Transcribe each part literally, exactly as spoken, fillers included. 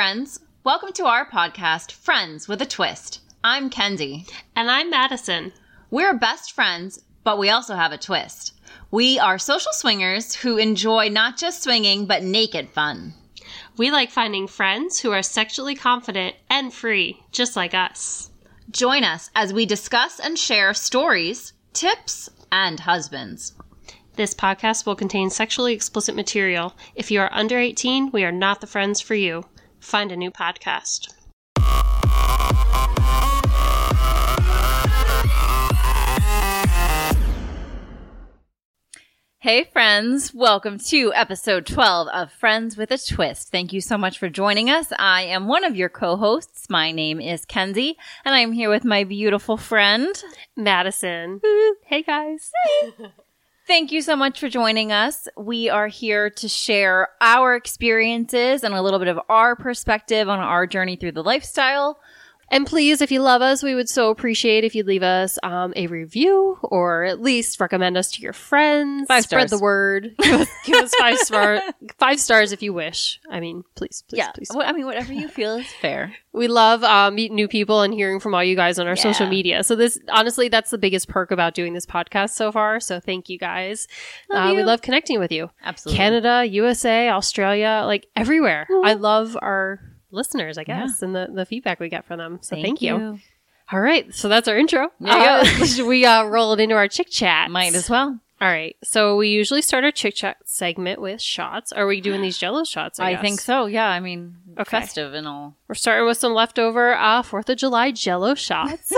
friends. Welcome to our podcast, Friends with a Twist. I'm Kenzie. And I'm Madison. We're best friends, but we also have a twist. We are social swingers who enjoy not just swinging, but naked fun. We like finding friends who are sexually confident and free, just like us. Join us as we discuss and share stories, tips, and husbands. This podcast will contain sexually explicit material. If you are under eighteen, we are not the friends for you. Find a new podcast. Hey friends, welcome to episode twelve of Friends with a Twist. Thank you so much for joining us. I am one of your co-hosts. My name is Kenzie, and I'm here with my beautiful friend, Madison. Hey guys. Hey. Thank you so much for joining us. We are here to share our experiences and a little bit of our perspective on our journey through the lifestyle. And please, if you love us, we would so appreciate if you'd leave us um, a review or at least recommend us to your friends. Five Spread stars. the word. Give us, give us five star, five stars if you wish. I mean, please, please, yeah. please. Well, I mean, whatever you feel is fair. We love uh, meeting new people and hearing from all you guys on our Yeah. social media. So this, honestly, that's the biggest perk about doing this podcast so far. So thank you guys. Love uh, you. We love connecting with you. Absolutely. Canada, U S A, Australia, like everywhere. I love our listeners, I guess, and the, the feedback we get from them. So thank, you. you. All right. So that's our intro. There you uh, go. Should we uh, roll it into our chick chat? Might as well. All right. So we usually start our chick chat segment with shots. Are we doing these Jello shots? I, I guess? think so. Yeah. I mean, Okay. festive and all. We're starting with some leftover uh, fourth of July Jello shots.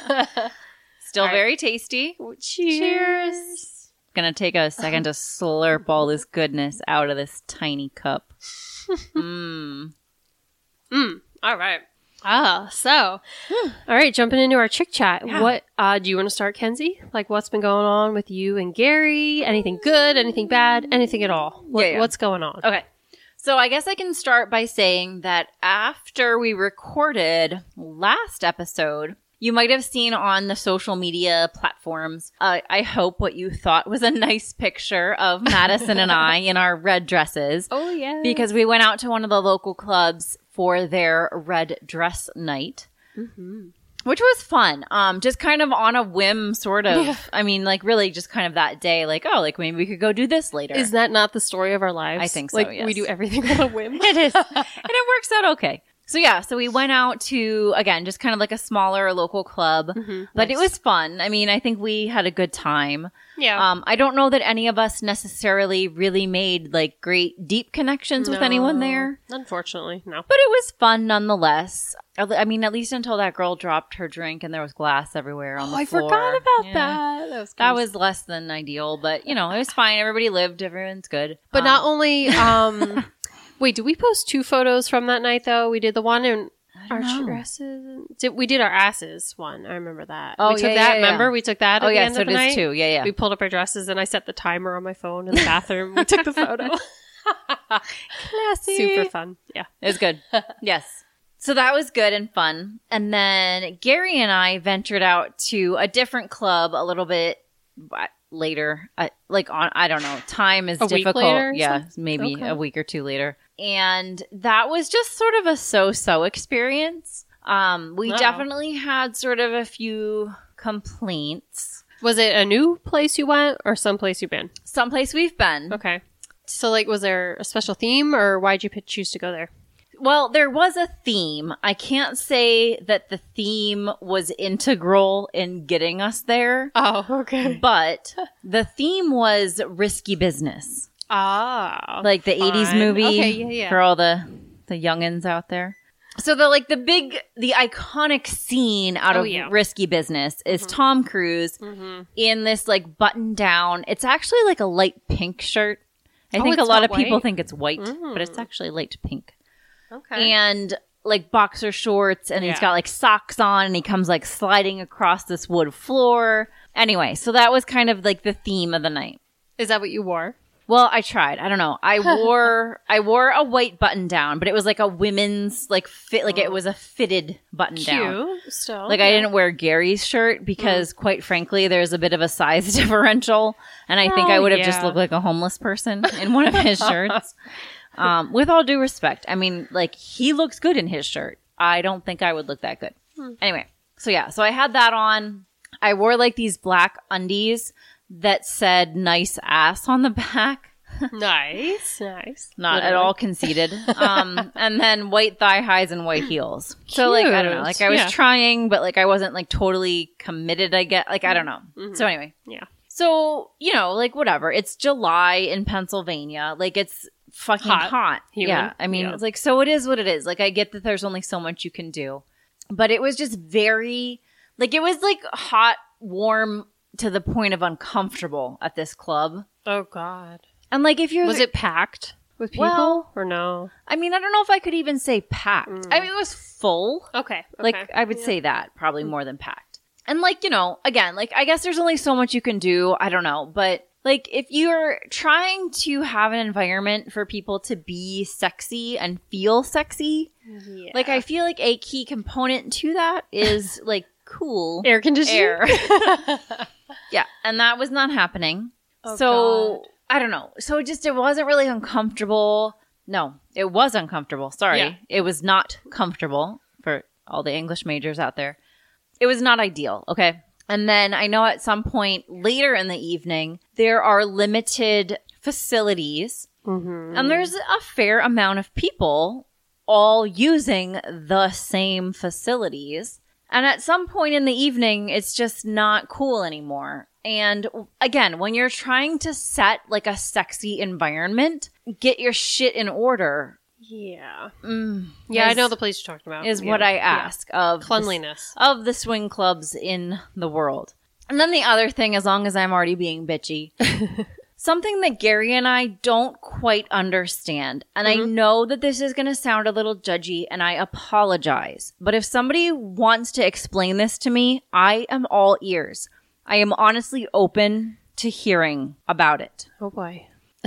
Still right. very tasty. Cheers. Gonna take a second to slurp all this goodness out of this tiny cup. Mmm. Mm. All right. Ah, so, all right, jumping into our chick chat. Yeah. What uh, do you want to start, Kenzie? Like, what's been going on with you and Gary? Anything good? Anything bad? Anything at all? What, Yeah, yeah. What's going on? Okay. So I guess I can start by saying that after we recorded last episode, you might have seen on the social media platforms, uh, I hope what you thought was a nice picture of Madison and I in our red dresses. Oh, yeah. Because we went out to one of the local clubs for their red dress night, Mm-hmm. which was fun. Um, just kind of on a whim, sort of. Yeah. I mean, like really just kind of that day, like, oh, like maybe we could go do this later. Is that not the story of our lives? I think so, Like, yes. we do everything on a whim. It is. And it works out okay. So yeah, so we went out to, again, just kind of like a smaller local club, Mhm, but nice. it was fun. I mean, I think we had a good time. Yeah. Um, I don't know that any of us necessarily really made like great deep connections with No. anyone there, Unfortunately, no. but it was fun nonetheless. I mean, at least until that girl dropped her drink and there was glass everywhere on Oh, the I floor. forgot about Yeah. that. That was, That was less than ideal, but you know, it was fine. Everybody lived. Everyone's good. But Um, not only, um, wait, did we post two photos from that night though? We did the one in I our don't know. dresses. Did, we did our asses one. I remember that. Oh, we took yeah, that. yeah, yeah. Remember, we took that. At Oh the yeah, end so of it the is night. too. Yeah, yeah. We pulled up our dresses, and I set the timer on my phone in the bathroom. We took the photo. Classy. Super fun. Yeah. It was good. Yes. So that was good and fun. And then Gary and I ventured out to a different club a little bit later. Uh, like on, I don't know. Time is A week difficult. later or Yeah, something? maybe Okay. a week or two later. And that was just sort of a so-so experience. Um, we Wow. definitely had sort of a few complaints. Was it a new place you went, or someplace you've been? Someplace we've been. Okay. So, like, was there a special theme, or why'd you p- choose to go there? Well, there was a theme. I can't say that the theme was integral in getting us there, Oh, okay. but the theme was risky business. Ah, Like the eighties fun. movie Okay, yeah, yeah. for all the, the youngins out there. So the like the big the iconic scene out Oh, of yeah. Risky Business is Tom Cruise Mm-hmm. in this like button down. It's actually like a light pink shirt. I Oh, think a it's lot not of people white? think it's white, but it's Mm. actually light pink. Okay. And like boxer shorts, and he's Yeah. got like socks on, and he comes like sliding across this wood floor. Anyway, so that was kind of like the theme of the night. Is that what you wore? Well, I tried. I don't know. I wore I wore a white button down, but it was like a women's like fit. Like it was a fitted button down. Cute. Still. Like I didn't wear Gary's shirt because, quite frankly, there's a bit of a size differential, and I think Oh, I would have just yeah. looked like a homeless person in one of his shirts. Um, with all due respect, I mean, like, he looks good in his shirt. I don't think I would look that good. Hmm. Anyway, so yeah, so I had that on. I wore like these black undies that said nice ass on the back. Nice, nice. Not Literally. at all conceited. Um, and then white thigh highs and white heels. So like, I don't know, like I was yeah. trying, but like I wasn't like totally committed, I get, like, I don't know. Mm-hmm. So anyway. Yeah. So, you know, like whatever. It's July in Pennsylvania. Like it's fucking hot. hot. Yeah. I mean, yeah. it's like, so it is what it is. Like I get that there's only so much you can do. But it was just very, like it was like hot, warm to the point of uncomfortable at this club. Oh, God. And like if you're... Was it packed with people well, or no? I mean, I don't know if I could even say packed. Mm. I mean, it was full. Okay. okay. Like I would yeah. say that probably more than packed. And like, you know, again, like I guess there's only so much you can do. I don't know. But like if you're trying to have an environment for people to be sexy and feel sexy, yeah. like I feel like a key component to that is like cool air conditioning. Air. Yeah. And that was not happening. Oh, so... God. I don't know. So just, it wasn't really uncomfortable. No, it was uncomfortable. Sorry. Yeah. It was not comfortable for all the English majors out there. It was not ideal. Okay. And then I know at some point later in the evening, there are limited facilities mm-hmm. and there's a fair amount of people all using the same facilities. And at some point in the evening, it's just not cool anymore. And again, when you're trying to set like a sexy environment, get your shit in order. Yeah. Mm, yeah, is, I know the place you're talking about. Is yeah. what I ask yeah. of cleanliness the, of the swing clubs in the world. And then the other thing, as long as I'm already being bitchy, something that Gary and I don't quite understand. And mm-hmm. I know that this is going to sound a little judgy and I apologize. But if somebody wants to explain this to me, I am all ears. I am honestly open to hearing about it. Oh boy.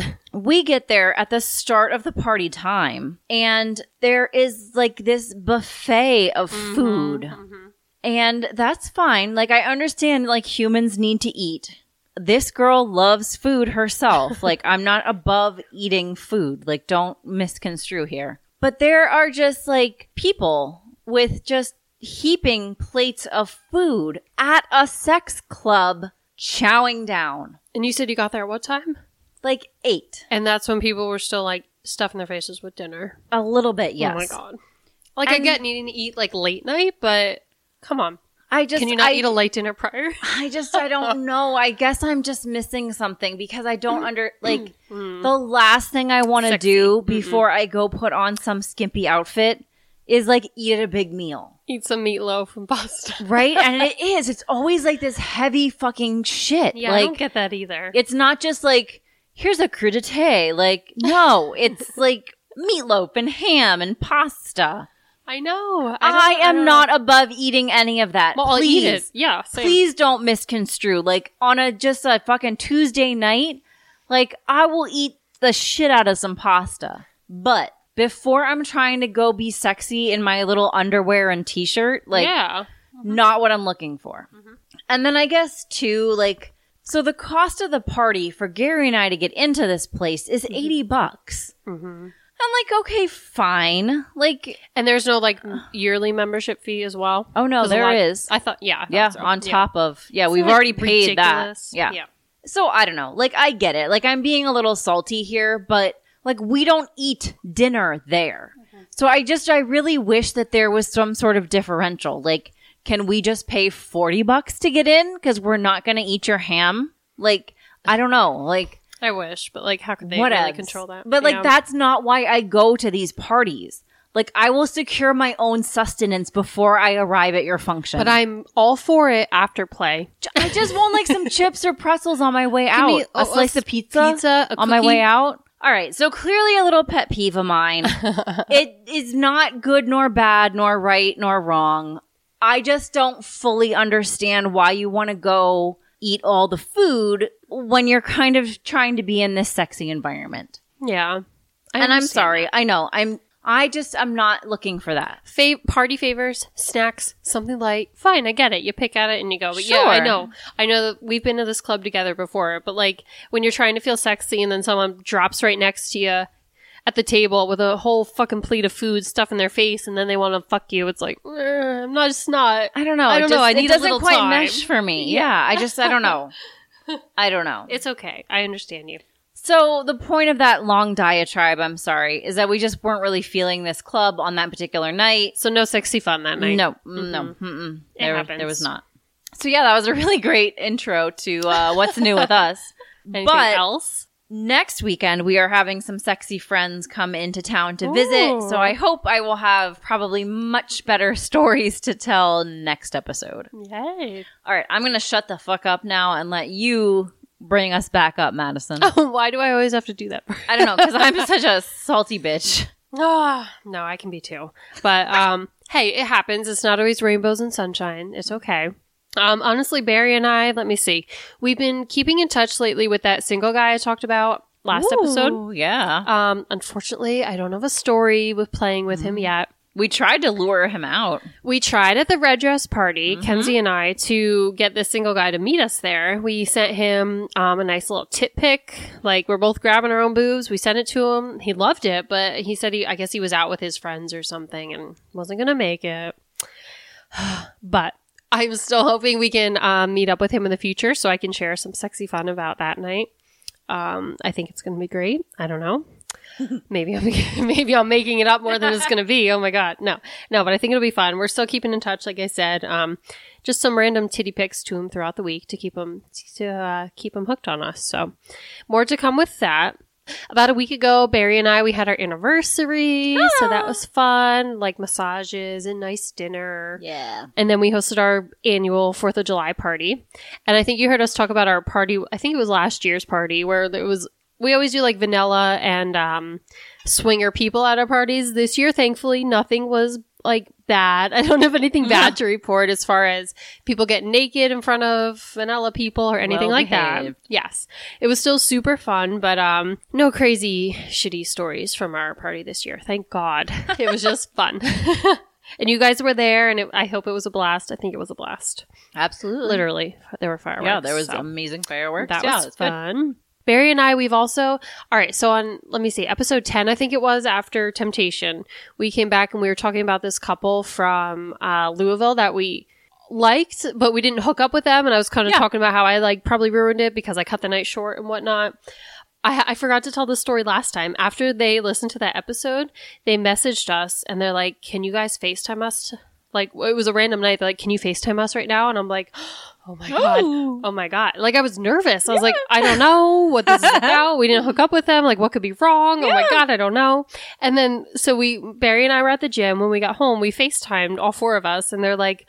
We get there at the start of the party time and there is like this buffet of mm-hmm, food mm-hmm. and that's fine. Like I understand like humans need to eat. This girl loves food herself. Like I'm not above eating food. Like don't misconstrue here. But there are just like people with just heaping plates of food at a sex club, chowing down. And you said you got there at what time? Like eight. And that's when people were still like stuffing their faces with dinner. A little bit, yes. Oh my God. Like and I get needing to eat like late night, but come on. I just Can you not I, eat a light dinner prior? I just I don't know. I guess I'm just missing something because I don't under like mm. the last thing I want to do before mm-mm. I go put on some skimpy outfit is like eat a big meal. Eat some meatloaf and pasta. Right? And it is. It's always like this heavy fucking shit. Yeah, like, I don't get that either. It's not just like, here's a crudité. Like, no, it's like meatloaf and ham and pasta. I know. I, I am I not above eating any of that. Well, please, I'll eat it. Yeah, same. Please don't misconstrue. Like, on a just a fucking Tuesday night, like, I will eat the shit out of some pasta. But before I'm trying to go be sexy in my little underwear and t-shirt, like, yeah. mm-hmm. not what I'm looking for. Mm-hmm. And then I guess, too, like, so the cost of the party for Gary and I to get into this place is mm-hmm. eighty bucks. Mm-hmm. I'm like, okay, fine. Like, and there's no, like, yearly membership fee as well? Oh, no, there lot, is. I thought, yeah. I thought yeah, so. on yeah. top of, yeah, It's we've like already paid ridiculous. that. Yeah. yeah. So, I don't know. Like, I get it. Like, I'm being a little salty here, but like, we don't eat dinner there. Mm-hmm. So I just, I really wish that there was some sort of differential. Like, can we just pay forty bucks to get in? Because we're not going to eat your ham? Like, I don't know. Like, I wish, but like, how could they whatevs. really control that? But like, yeah. that's not why I go to these parties. Like, I will secure my own sustenance before I arrive at your function. But I'm all for it after play. I just want like some chips or pretzels on my way out. Me, a oh, slice a of pizza, pizza a on my way out. All right, so clearly a little pet peeve of mine. It is not good nor bad nor right nor wrong. I just don't fully understand why you want to go eat all the food when you're kind of trying to be in this sexy environment. Yeah. I and I'm understand. sorry. I know. I'm I just I'm not looking for that. Fa- party favors, snacks, something light. Fine, I get it. You pick at it and you go. But sure. yeah, I know. I know that we've been to this club together before, but like when you're trying to feel sexy and then someone drops right next to you at the table with a whole fucking plate of food stuff in their face, and then they want to fuck you. It's like, I'm not just not. I don't know. I don't just, know. I need it a doesn't little quite time. mesh for me. Yeah. yeah, I just I don't know. I don't know. It's okay. I understand you. So the point of that long diatribe, I'm sorry, is that we just weren't really feeling this club on that particular night. So no sexy fun that night. No, Mm-hmm. no, mm-mm. It There, happens. there was not. So yeah, that was a really great intro to uh, what's new with us. Anything but else? next weekend, we are having some sexy friends come into town to visit. Ooh. So I hope I will have probably much better stories to tell next episode. Yay. All right, I'm going to shut the fuck up now and let you bring us back up, Madison. Oh, why do I always have to do that? I don't know, because I'm such a salty bitch. Ah, no, I can be too. But um, hey, it happens. It's not always rainbows and sunshine. It's okay. Um, honestly, Barry and I, let me see. We've been keeping in touch lately with that single guy I talked about last Ooh, episode. Yeah. Um, unfortunately, I don't have a story with playing with mm. him yet. We tried to lure him out. We tried at the red dress party, Mm-hmm. Kenzie and I, to get this single guy to meet us there. We sent him um, a nice little tit pic. Like, we're both grabbing our own boobs. We sent it to him. He loved it, but he said he, I guess he was out with his friends or something and wasn't going to make it. But I'm still hoping we can um, meet up with him in the future so I can share some sexy fun about that night. Um, I think it's going to be great. I don't know. maybe I'm maybe I'm making it up more than it's going to be. Oh my god, no, no. But I think it'll be fun. We're still keeping in touch, like I said. Um, just some random titty pics to him throughout the week to keep him to uh, keep him hooked on us. So more to come with that. About a week ago, Barry and I we had our anniversary, ah. so that was fun. Like massages and nice dinner. Yeah. And then we hosted our annual Fourth of July party. And I think you heard us talk about our party. I think it was last year's party where it was. We always do like vanilla and um, swinger people at our parties. This year, thankfully, nothing was like bad. I don't have anything bad yeah. to report as far as people getting naked in front of vanilla people or anything well like behaved. that. Yes. It was still super fun, but um, no crazy shitty stories from our party this year. Thank God. It was just fun. And you guys were there, and it, I hope it was a blast. I think it was a blast. Absolutely. Literally. There were fireworks. Yeah, there was so. amazing fireworks. That yeah, was fun. Good. Barry and I, we've also, all right, so on, let me see, episode ten, I think it was after Temptation, we came back and we were talking about this couple from uh, Louisville that we liked, but we didn't hook up with them. And I was kind of yeah. talking about how I like probably ruined it because I cut the night short and whatnot. I, I forgot to tell this story last time. After they listened to that episode, they messaged us and they're like, can you guys FaceTime us? To, like, it was a random night. They're like, can you FaceTime us right now? And I'm like, oh my God. Oh. oh my God. Like, I was nervous. I was yeah. like, I don't know what this is about. We didn't hook up with them. Like, what could be wrong? Yeah. Oh my God, I don't know. And then, so we, Barry and I were at the gym. When we got home, we FaceTimed, all four of us. And they're like,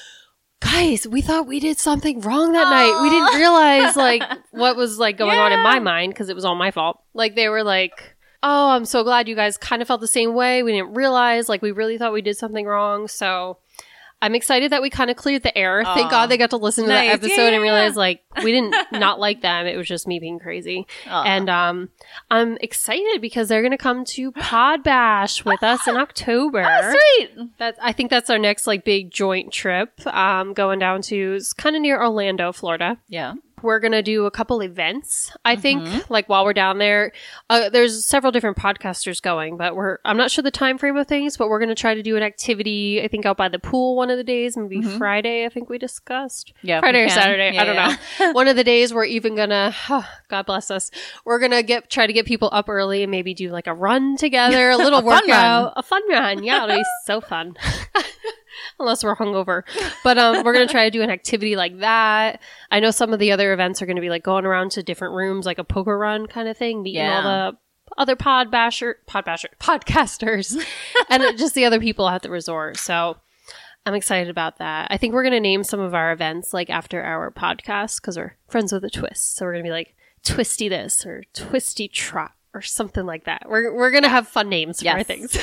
guys, we thought we did something wrong that Aww. night. We didn't realize, like, what was, like, going yeah. on in my mind because it was all my fault. Like, they were like, oh, I'm so glad you guys kind of felt the same way. We didn't realize, like, we really thought we did something wrong. So I'm excited that we kind of cleared the air. Aww. Thank God they got to listen to nice. that episode yeah. and realize, like, we didn't not like them. It was just me being crazy. Aww. And um, I'm excited because they're going to come to Pod Bash with us in October. Oh, sweet. That, I think that's our next, like, big joint trip um, going down to, it's kind of near Orlando, Florida. Yeah. We're going to do a couple events, I think, mm-hmm. like while we're down there. Uh, there's several different podcasters going, but we're, I'm not sure the time frame of things, but we're going to try to do an activity, I think out by the pool one of the days, maybe mm-hmm. Friday, I think we discussed. Yeah. Friday or Saturday. Yeah, I don't yeah. know. One of the days we're even going to, oh, God bless us. We're going to get, try to get people up early and maybe do like a run together, a little a workout, a fun run. Yeah, it'll be so fun. Unless we're hungover. But um, we're going to try to do an activity like that. I know some of the other events are going to be like going around to different rooms, like a poker run kind of thing, meeting yeah. all the other pod basher, pod basher, podcasters, and just the other people at the resort. So I'm excited about that. I think we're going to name some of our events like after our podcast because we're friends with a twist. So we're going to be like Twisty this or Twisty Trot or something like that. We're we're going to have fun names for yes. our things.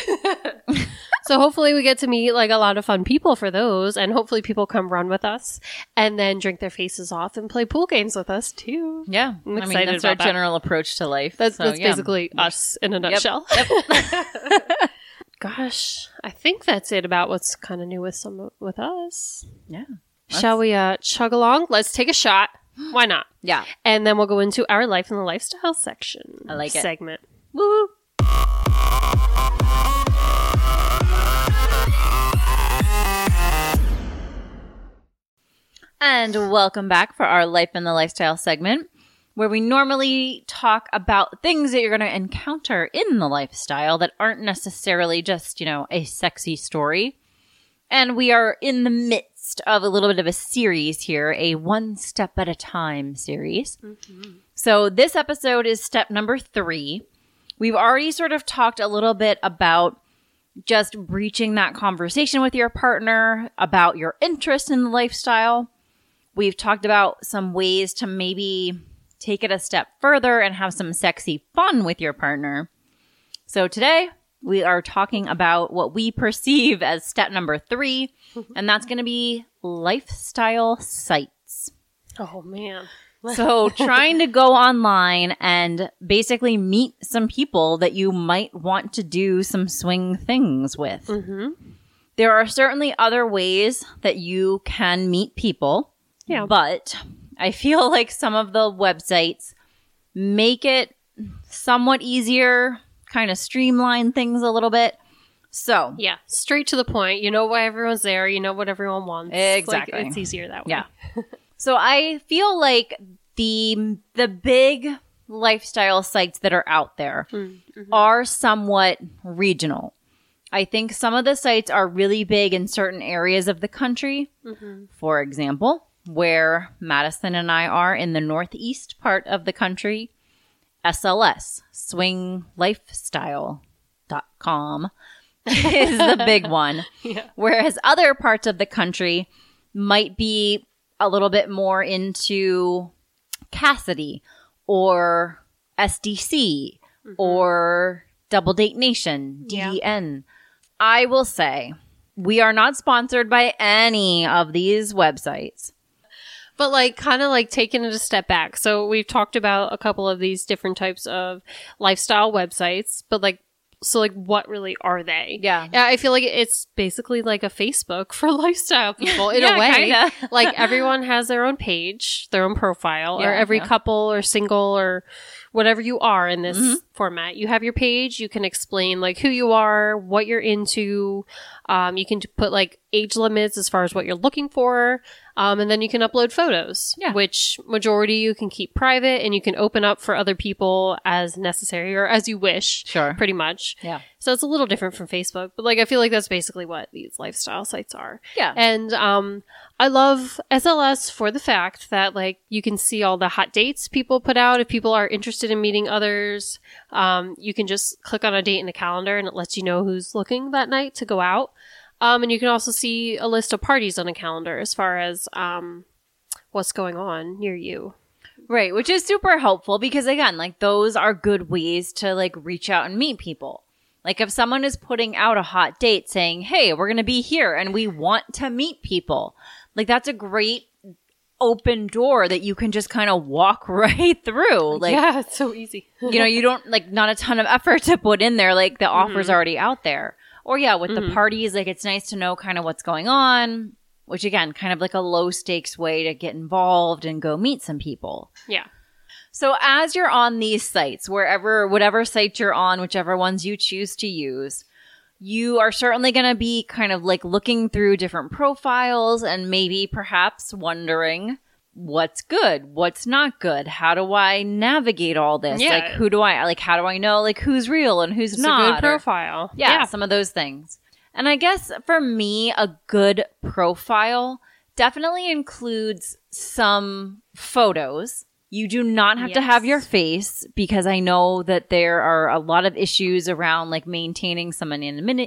So hopefully we get to meet like a lot of fun people for those, and hopefully people come run with us and then drink their faces off and play pool games with us too. Yeah. I'm excited I mean, that's about our that. general approach to life. That's, so, that's yeah. basically us in a nutshell. Yep. Yep. Gosh, I think that's it about what's kind of new with some with us. Yeah. Shall we uh, chug along? Let's take a shot. Why not? Yeah. And then we'll go into our life and the lifestyle section. I like it. Segment. Woo! And welcome back for our Life in the Lifestyle segment, where we normally talk about things that you're going to encounter in the lifestyle that aren't necessarily just, you know, a sexy story. And we are in the midst of a little bit of a series here, a one step at a time series. Mm-hmm. So this episode is step number three. We've already sort of talked a little bit about just breaching that conversation with your partner about your interest in the lifestyle. We've talked about some ways to maybe take it a step further and have some sexy fun with your partner. So today we are talking about what we perceive as step number three, and that's going to be lifestyle sites. Oh, man. So trying to go online and basically meet some people that you might want to do some swing things with. Mm-hmm. There are certainly other ways that you can meet people. Yeah. But I feel like some of the websites make it somewhat easier, kind of streamline things a little bit. So, yeah, straight to the point. You know why everyone's there. You know what everyone wants. Exactly. Like, it's easier that way. Yeah. So I feel like the the big lifestyle sites that are out there mm-hmm. are somewhat regional. I think some of the sites are really big in certain areas of the country. Mm-hmm. For example, where Madison and I are in the northeast part of the country, S L S, swing lifestyle dot com, is the big one. Yeah. Whereas other parts of the country might be a little bit more into Cassidy or S D C mm-hmm. or Double Date Nation, D D N. Yeah. I will say we are not sponsored by any of these websites. But like kind of like taking it a step back. So we've talked about a couple of these different types of lifestyle websites, but like, so like what really are they? Yeah. Yeah. I feel like it's basically like a Facebook for lifestyle people in yeah, a way. Kinda. Like everyone has their own page, their own profile, yeah, or every yeah. couple or single or whatever you are in this mm-hmm. format. You have your page. You can explain like who you are, what you're into. Um, you can put like age limits as far as what you're looking for. Um, and then you can upload photos, yeah. which majority you can keep private and you can open up for other people as necessary or as you wish. Sure. Pretty much. Yeah. So it's a little different from Facebook, but like I feel like that's basically what these lifestyle sites are. Yeah. And um, I love S L S for the fact that like you can see all the hot dates people put out. If people are interested in meeting others, um, you can just click on a date in the calendar and it lets you know who's looking that night to go out. Um, and you can also see a list of parties on a calendar as far as um, what's going on near you. Right, which is super helpful because, again, like those are good ways to like reach out and meet people. Like if someone is putting out a hot date saying, hey, we're going to be here and we want to meet people, like that's a great open door that you can just kind of walk right through. Like, yeah, it's so easy. You know, you don't like not a ton of effort to put in there. Like the mm-hmm. offer's already out there. Or yeah, with mm-hmm. the parties, like it's nice to know kind of what's going on, which again, kind of like a low stakes way to get involved and go meet some people. Yeah. So as you're on these sites, wherever, whatever site you're on, whichever ones you choose to use, you are certainly going to be kind of like looking through different profiles and maybe perhaps wondering what's good, what's not good, how do I navigate all this? Yeah. Like who do I, like how do I know like who's real and who's it's not? a good profile. Or, yeah, yeah, some of those things. And I guess for me, a good profile definitely includes some photos. You do not have yes. to have your face because I know that there are a lot of issues around like maintaining some anonymity,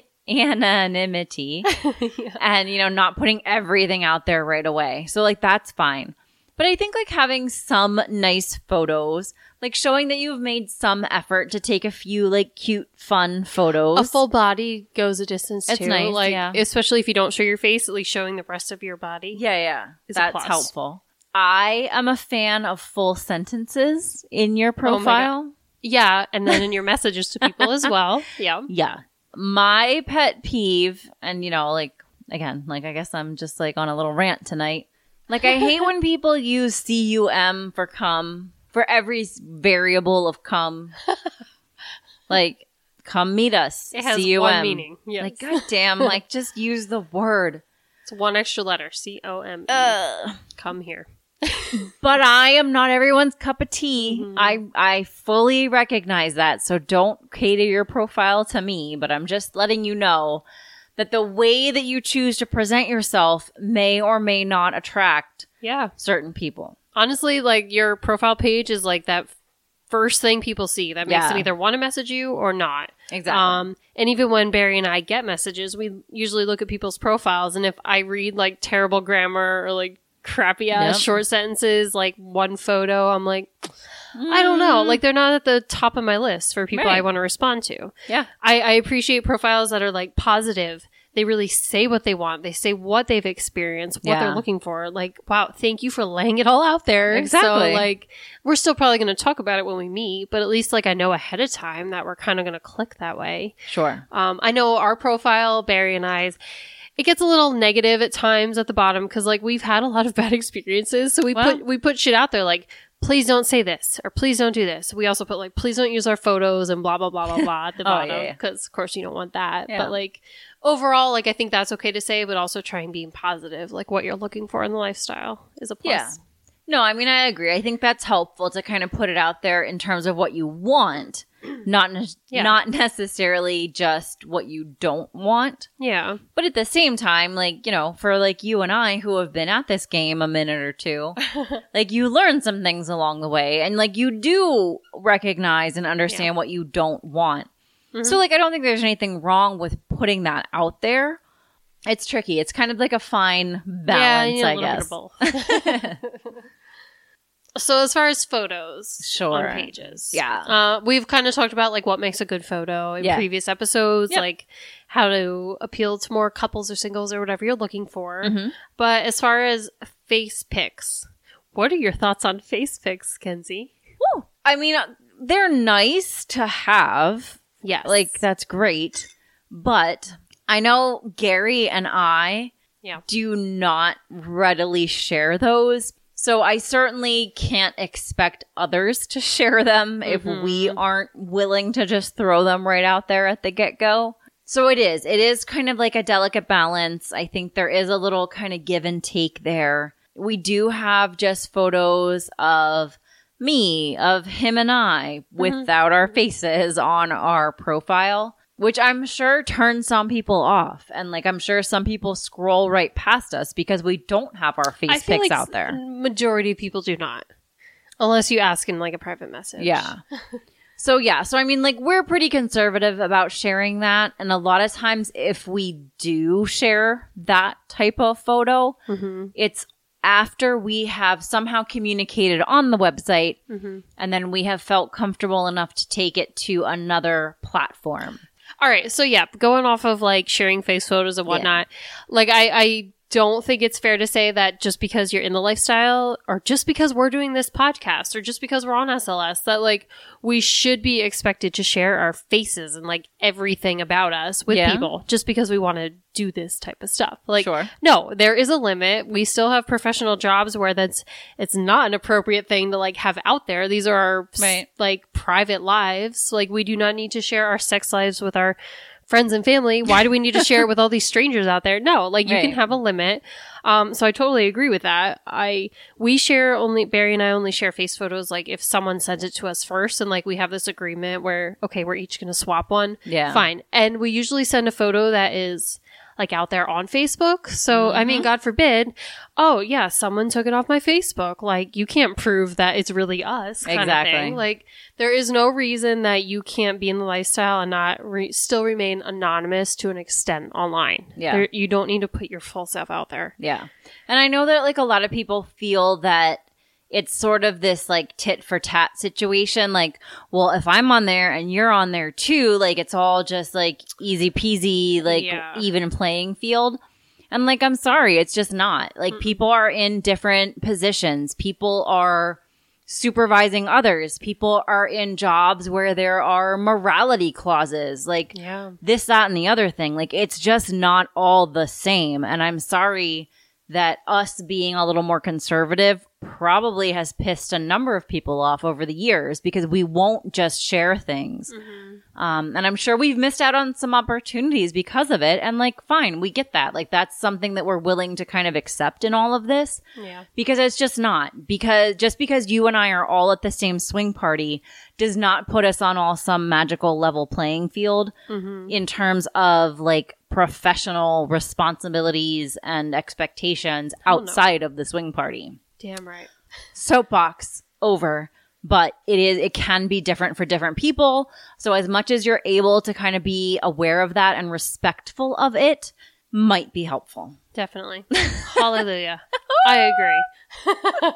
anonymity yeah. and, you know, not putting everything out there right away. So like that's fine. But I think like having some nice photos, like showing that you've made some effort to take a few like cute, fun photos. A full body goes a distance it's too. Nice, like, yeah. Especially if you don't show your face, at least showing the rest of your body. Yeah, yeah. That's helpful. I am a fan of full sentences in your profile. Oh yeah, and then in your messages to people as well. Yeah. Yeah. My pet peeve, and you know, like, again, like I guess I'm just like on a little rant tonight. Like, I hate when people use C U M for cum, for every variable of cum. Like, come meet us. It has C U M. one meaning. Yes. Like, goddamn, like, just use the word. It's one extra letter. C O M E. Uh, Come here. but I am not everyone's cup of tea. Mm-hmm. I I fully recognize that. So don't cater your profile to me, but I'm just letting you know that the way that you choose to present yourself may or may not attract Yeah. certain people. Honestly, like your profile page is like that first thing people see that makes Yeah. them either want to message you or not. Exactly. Um, and even when Barry and I get messages, we usually look at people's profiles, and if I read like terrible grammar or like crappy ass Yep. short sentences, like one photo, I'm like, I don't know. Like they're not at the top of my list for people Right. I want to respond to. Yeah. I, I appreciate profiles that are like positive. They really say what they want. They say what they've experienced, what Yeah. they're looking for. Like, wow, thank you for laying it all out there. Exactly. So, like, we're still probably going to talk about it when we meet, but at least, like, I know ahead of time that we're kind of going to click that way. Sure. Um, I know our profile, Barry and I's, it gets a little negative at times at the bottom because, like, we've had a lot of bad experiences. So we Well- put we put shit out there like, please don't say this or please don't do this. We also put like, please don't use our photos and blah, blah, blah, blah, blah at the Oh, bottom yeah, yeah. because, of course, you don't want that. Yeah. But, like, overall, like, I think that's okay to say, but also try and be positive. Like, what you're looking for in the lifestyle is a plus. Yeah. No, I mean, I agree. I think that's helpful to kind of put it out there in terms of what you want, not ne- Yeah. not necessarily just what you don't want. Yeah. But at the same time, like, you know, for like you and I who have been at this game a minute or two, like you learn some things along the way and like you do recognize and understand Yeah. what you don't want. Mhm. So like, I don't think there's anything wrong with putting that out there. It's tricky. It's kind of like a fine balance, yeah, I a little guess. bit of both. So as far as photos Sure. on pages, Yeah. uh, we've kind of talked about like what makes a good photo in Yeah. previous episodes, Yep. like how to appeal to more couples or singles or whatever you're looking for. Mhm. But as far as face pics, what are your thoughts on face pics, Kenzie? Woo. I mean, uh, they're nice to have. Yes, Like, that's great. But I know Gary and I Yeah. do not readily share those. So I certainly can't expect others to share them if we aren't willing to just throw them right out there at the get-go. So it is. It is kind of like a delicate balance. I think there is a little kind of give and take there. We do have just photos of me, of him and I, without our faces on our profile, which I'm sure turns some people off. And like, I'm sure some people scroll right past us because we don't have our face I feel pics like out there. majority of people do not, unless you ask in like a private message. Yeah. So yeah, so I mean, like, we're pretty conservative about sharing that. And a lot of times if we do share that type of photo, Mm-hmm. it's after we have somehow communicated on the website Mm-hmm. and then we have felt comfortable enough to take it to another platform. All right. So yeah, going off of like sharing face photos and whatnot, like I, I don't think it's fair to say that just because you're in the lifestyle or just because we're doing this podcast or just because we're on S L S that like we should be expected to share our faces and like everything about us with Yeah. people just because we want to do this type of stuff. Like, Sure. no, there is a limit. We still have professional jobs where that's, it's not an appropriate thing to like have out there. These are our Right. like private lives. Like we do not need to share our sex lives with our friends and family. Why do we need to share it with all these strangers out there? No, like you Right. can have a limit. Um, so I totally agree with that. I, we share only, Barry and I only share face photos like if someone sends it to us first and like we have this agreement where, okay, we're each going to swap one. Yeah. Fine. And we usually send a photo that is like out there on Facebook. So, I mean, God forbid, oh yeah, someone took it off my Facebook. Like you can't prove that it's really us. Kind Exactly. Of thing. Like there is no reason that you can't be in the lifestyle and not re- still remain anonymous to an extent online. Yeah. There, you don't need to put your full self out there. Yeah. And I know that like a lot of people feel that it's sort of this like tit for tat situation. Like, well, if I'm on there and you're on there too, like it's all just like easy peasy, like Yeah. even playing field. And like, I'm sorry, it's just not. Like Mm. people are in different positions. People are supervising others. People are in jobs where there are morality clauses. Like Yeah. this, that, and the other thing. Like, it's just not all the same. And I'm sorry that us being a little more conservative probably has pissed a number of people off over the years because we won't just share things. Mm-hmm. Um, and I'm sure we've missed out on some opportunities because of it. And like, fine, we get that. Like, that's something that we're willing to kind of accept in all of this. Yeah. Because it's just not. Because just because you and I are all at the same swing party does not put us on all some magical level playing field mm-hmm. in terms of like professional responsibilities and expectations outside oh, no. of the swing party. Damn right. Soapbox over. But it is, it can be different for different people. So as much as you're able to kind of be aware of that and respectful of it, might be helpful. Definitely. Hallelujah. I agree.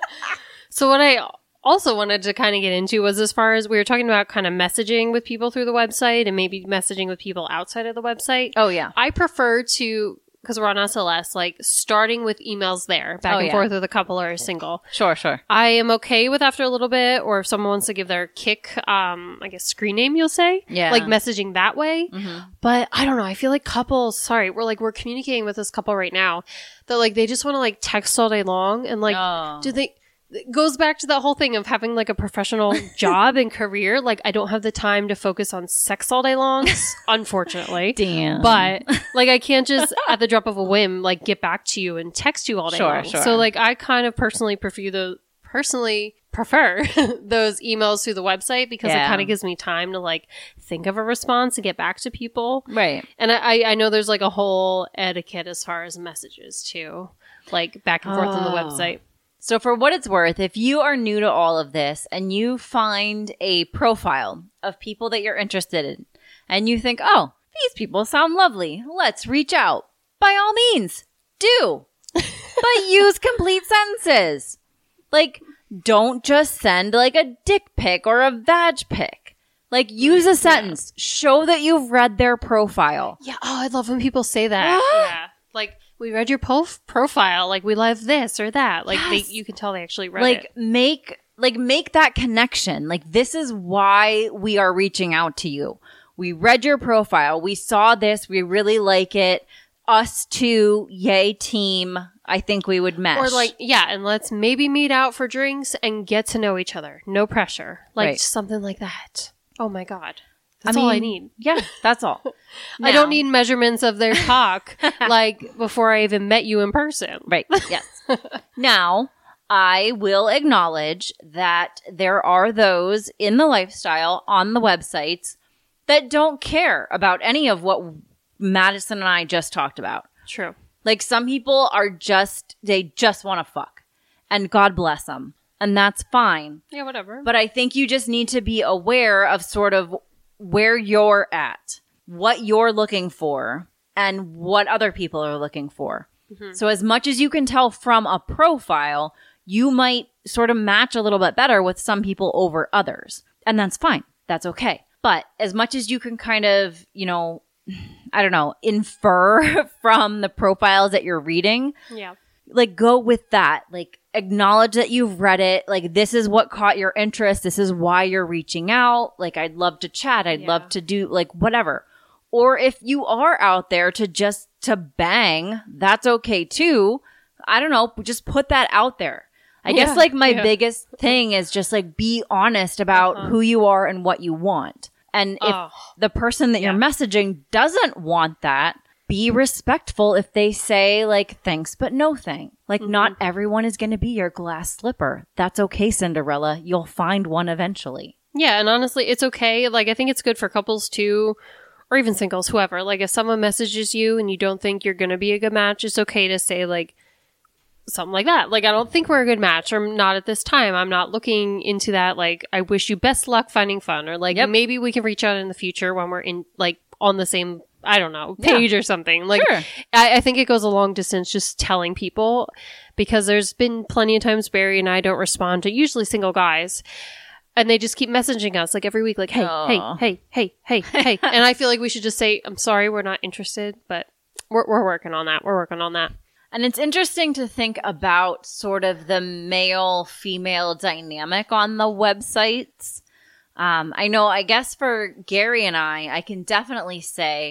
So what I also wanted to kind of get into was, as far as we were talking about kind of messaging with people through the website and maybe messaging with people outside of the website. Oh, yeah. I prefer to, because we're on S L S, like starting with emails there, back oh, and yeah. forth with a couple or a single. Sure, sure. I am okay with after a little bit, or if someone wants to give their kick, um, I guess screen name, you'll say. Yeah. Like messaging that way. Mm-hmm. But I don't know. I feel like couples, sorry, we're like, we're communicating with this couple right now that like they just want to like text all day long. And like, oh. do they, it goes back to that whole thing of having like a professional job and career. Like, I don't have the time to focus on sex all day long, unfortunately. Damn. But like, I can't just at the drop of a whim, like get back to you and text you all day sure, long. Sure. So like, I kind of personally prefer the personally prefer those emails through the website because yeah. it kind of gives me time to like think of a response and get back to people. Right. And I, I know there's like a whole etiquette as far as messages too, like back and forth oh. on the website. So for what it's worth, if you are new to all of this and you find a profile of people that you're interested in and you think, oh, these people sound lovely, let's reach out. By all means, do. But use complete sentences. Like, don't just send like a dick pic or a vag pic. Like, use a sentence. Yeah. Show that you've read their profile. Yeah. Oh, I love when people say that. Yeah. Like, we read your po- profile. Like, we love this or that. Like, yes. they, you can tell they actually read like, it. Like, make, like, make that connection. Like, this is why we are reaching out to you. We read your profile. We saw this. We really like it. Us too. Yay, team. I think we would mesh. Or like, yeah, and let's maybe meet out for drinks and get to know each other. No pressure. Like, right. something like that. Oh my God. That's I mean, all I need. Yeah, that's all. Now, I don't need measurements of their cock, like, before I even met you in person. Right, yes. Now, I will acknowledge that there are those in the lifestyle on the websites that don't care about any of what Madison and I just talked about. True. Like, some people are just, they just want to fuck. And God bless them. And that's fine. Yeah, whatever. But I think you just need to be aware of sort of where you're at, what you're looking for, and what other people are looking for. Mm-hmm. So as much as you can tell from a profile, you might sort of match a little bit better with some people over others. And that's fine. That's okay. But as much as you can kind of, you know, I don't know, infer from the profiles that you're reading, yeah, like, go with that. Like, acknowledge that you've read it. Like, this is what caught your interest. This is why you're reaching out. Like, I'd love to chat. I'd yeah. love to do, like, whatever. Or if you are out there to just, to bang, that's okay too. I don't know. Just put that out there. I yeah, guess, like, my yeah. biggest thing is just, like, be honest about uh-huh. who you are and what you want. And if oh. the person that yeah. you're messaging doesn't want that, be respectful if they say, like, thanks, but no thank. Like, mm-hmm. not everyone is going to be your glass slipper. That's okay, Cinderella. You'll find one eventually. Yeah, and honestly, it's okay. Like, I think it's good for couples too, or even singles, whoever. Like, if someone messages you and you don't think you're going to be a good match, it's okay to say, like, something like that. Like, I don't think we're a good match, or not at this time. I'm not looking into that. Like, I wish you best luck finding fun, or like, yep. maybe we can reach out in the future when we're in, like, on the same, I don't know, page yeah. or something. Like, sure. I, I think it goes a long distance just telling people, because there's been plenty of times Barry and I don't respond to usually single guys, and they just keep messaging us like every week, like, hey, Aww. hey, hey, hey, hey, hey. And I feel like we should just say, I'm sorry, we're not interested, but we're, we're working on that. We're working on that. And it's interesting to think about sort of the male-female dynamic on the websites. Um, I know, I guess for Gary and I, I can definitely say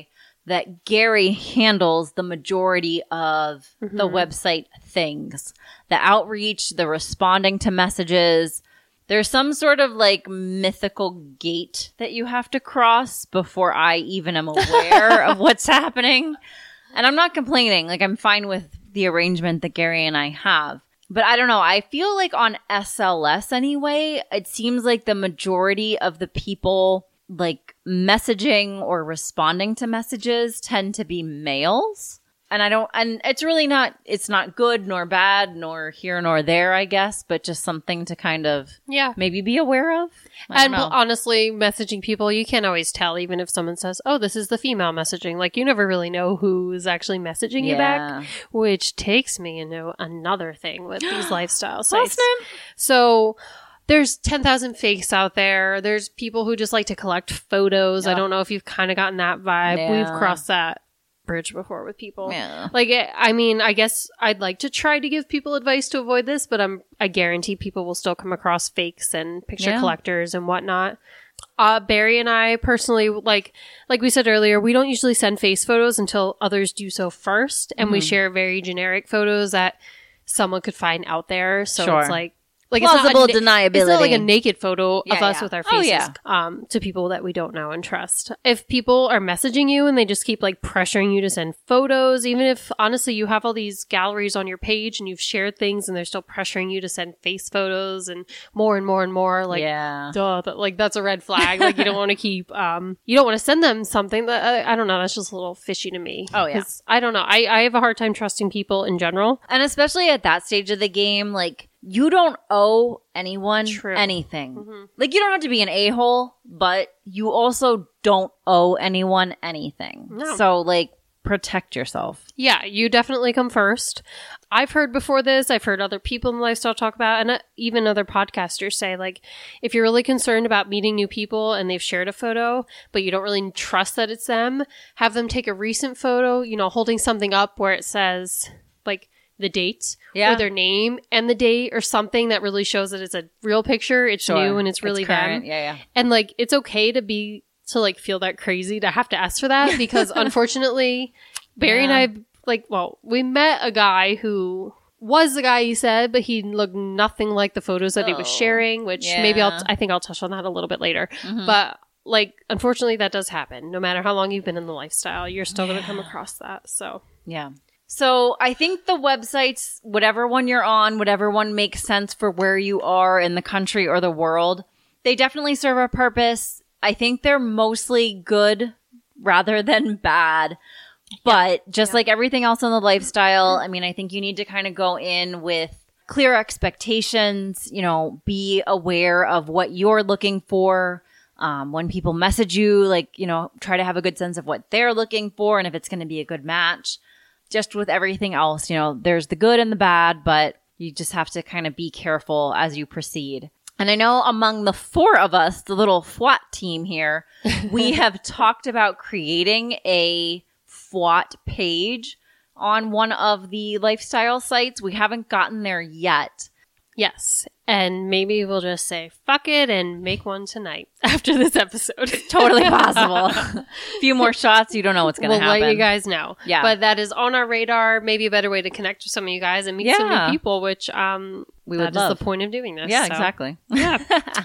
that Gary handles the majority of Mm-hmm. the website things. The outreach, the responding to messages. There's some sort of like mythical gate that you have to cross before I even am aware of what's happening. And I'm not complaining. Like, I'm fine with the arrangement that Gary and I have. But I don't know. I feel like on S L S anyway, it seems like the majority of the people like messaging or responding to messages tend to be males. And I don't, and it's really not, it's not good nor bad nor here nor there, I guess, but just something to kind of Yeah. maybe be aware of. I And don't know. honestly, messaging people, you can't always tell, even if someone says, oh, this is the female messaging. Like, you never really know who is actually messaging you Yeah. back, which takes me into another thing with these lifestyle sites. snap. So there's ten thousand fakes out there. There's people who just like to collect photos. I Yeah. don't know if you've kind of gotten that vibe. Yeah. We've crossed that bridge before with people. Yeah. Like, it- I mean, I guess I'd like to try to give people advice to avoid this, but I'm, I guarantee people will still come across fakes and picture Yeah. collectors and whatnot. Uh, Barry and I personally, like, like we said earlier, we don't usually send face photos until others do so first. And we Mhm. share very generic photos that someone could find out there. So Sure. it's like, like it's not, Plausible a, na- deniability. it's not like a naked photo of Yeah, us yeah. with our Oh, faces yeah. um, to people that we don't know and trust. If people are messaging you and they just keep like pressuring you to send photos, even if honestly you have all these galleries on your page and you've shared things and they're still pressuring you to send face photos and more and more and more, like, yeah. duh, that, like that's a red flag. Like, you don't want to keep, um, you don't want to send them something that, uh, I don't know, that's just a little fishy to me. Oh, yeah. 'Cause I don't know. I, I have a hard time trusting people in general. And especially at that stage of the game, like, you don't owe anyone True. anything. Mhm. Like, you don't have to be an a-hole, but you also don't owe anyone anything. No. So, like, protect yourself. Yeah, you definitely come first. I've heard before this, I've heard other people in the lifestyle talk about, and uh, even other podcasters say, like, if you're really concerned about meeting new people and they've shared a photo, but you don't really trust that it's them, have them take a recent photo, you know, holding something up where it says, like, the date Yeah. or their name and the date or something that really shows that it's a real picture, it's Sure. new and it's really current. them. Yeah, yeah. And like, it's okay to be, to like feel that crazy to have to ask for that because unfortunately, Barry Yeah. and I, like, well, we met a guy who was the guy he said, but he looked nothing like the photos that he was Oh. sharing, which maybe I'll, Yeah. I think I'll touch on that a little bit later. Mhm. But like, unfortunately, that does happen. No matter how long you've been in the lifestyle, you're still going to come across that. So, Yeah. So I think the websites, whatever one you're on, whatever one makes sense for where you are in the country or the world, they definitely serve a purpose. I think they're mostly good rather than bad. But just Yeah. like everything else in the lifestyle, I mean, I think you need to kind of go in with clear expectations, you know, be aware of what you're looking for. Um, when people message you, like, you know, try to have a good sense of what they're looking for and if it's going to be a good match. Just with everything else, you know, there's the good and the bad, but you just have to kind of be careful as you proceed. And I know among the four of us, the little F W A T team here, we have talked about creating a F W A T page on one of the lifestyle sites. We haven't gotten there yet. yes. And maybe we'll just say, fuck it and make one tonight after this episode. Totally possible. A few more shots, you don't know what's going to We'll happen. let you guys know. Yeah. But that is on our radar. Maybe a better way to connect with some of you guys and meet some Yeah. new people, which um, We that would is love. the point of doing this. Yeah, So, exactly. Yeah.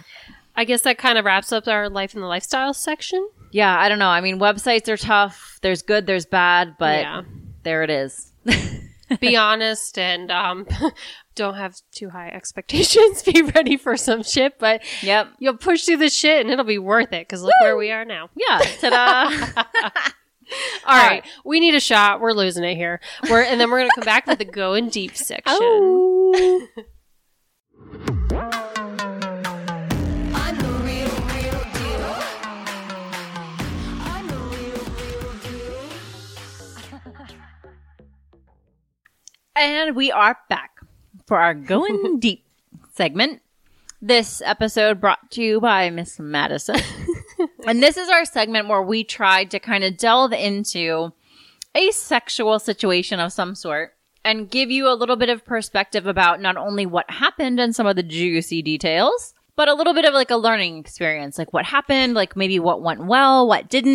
I guess that kind of wraps up our life in the lifestyle section. Yeah, I don't know. I mean, websites are tough. There's good, there's bad, but Yeah. there it is. Be honest and um, don't have too high expectations. Be ready for some shit, but Yep. you'll push through this shit and it'll be worth it because look where we are now. Yeah. Ta-da. All right. We need a shot. We're losing it here. We're and then we're going to come back with the going deep section. Oh. I'm the real, real deal. I'm the real, real deal. And we are back for our Going Deep segment. This episode brought to you by Miss Madison. And this is our segment where we tried to kind of delve into a sexual situation of some sort and give you a little bit of perspective about not only what happened and some of the juicy details, but a little bit of like a learning experience, like what happened, like maybe what went well, what didn't,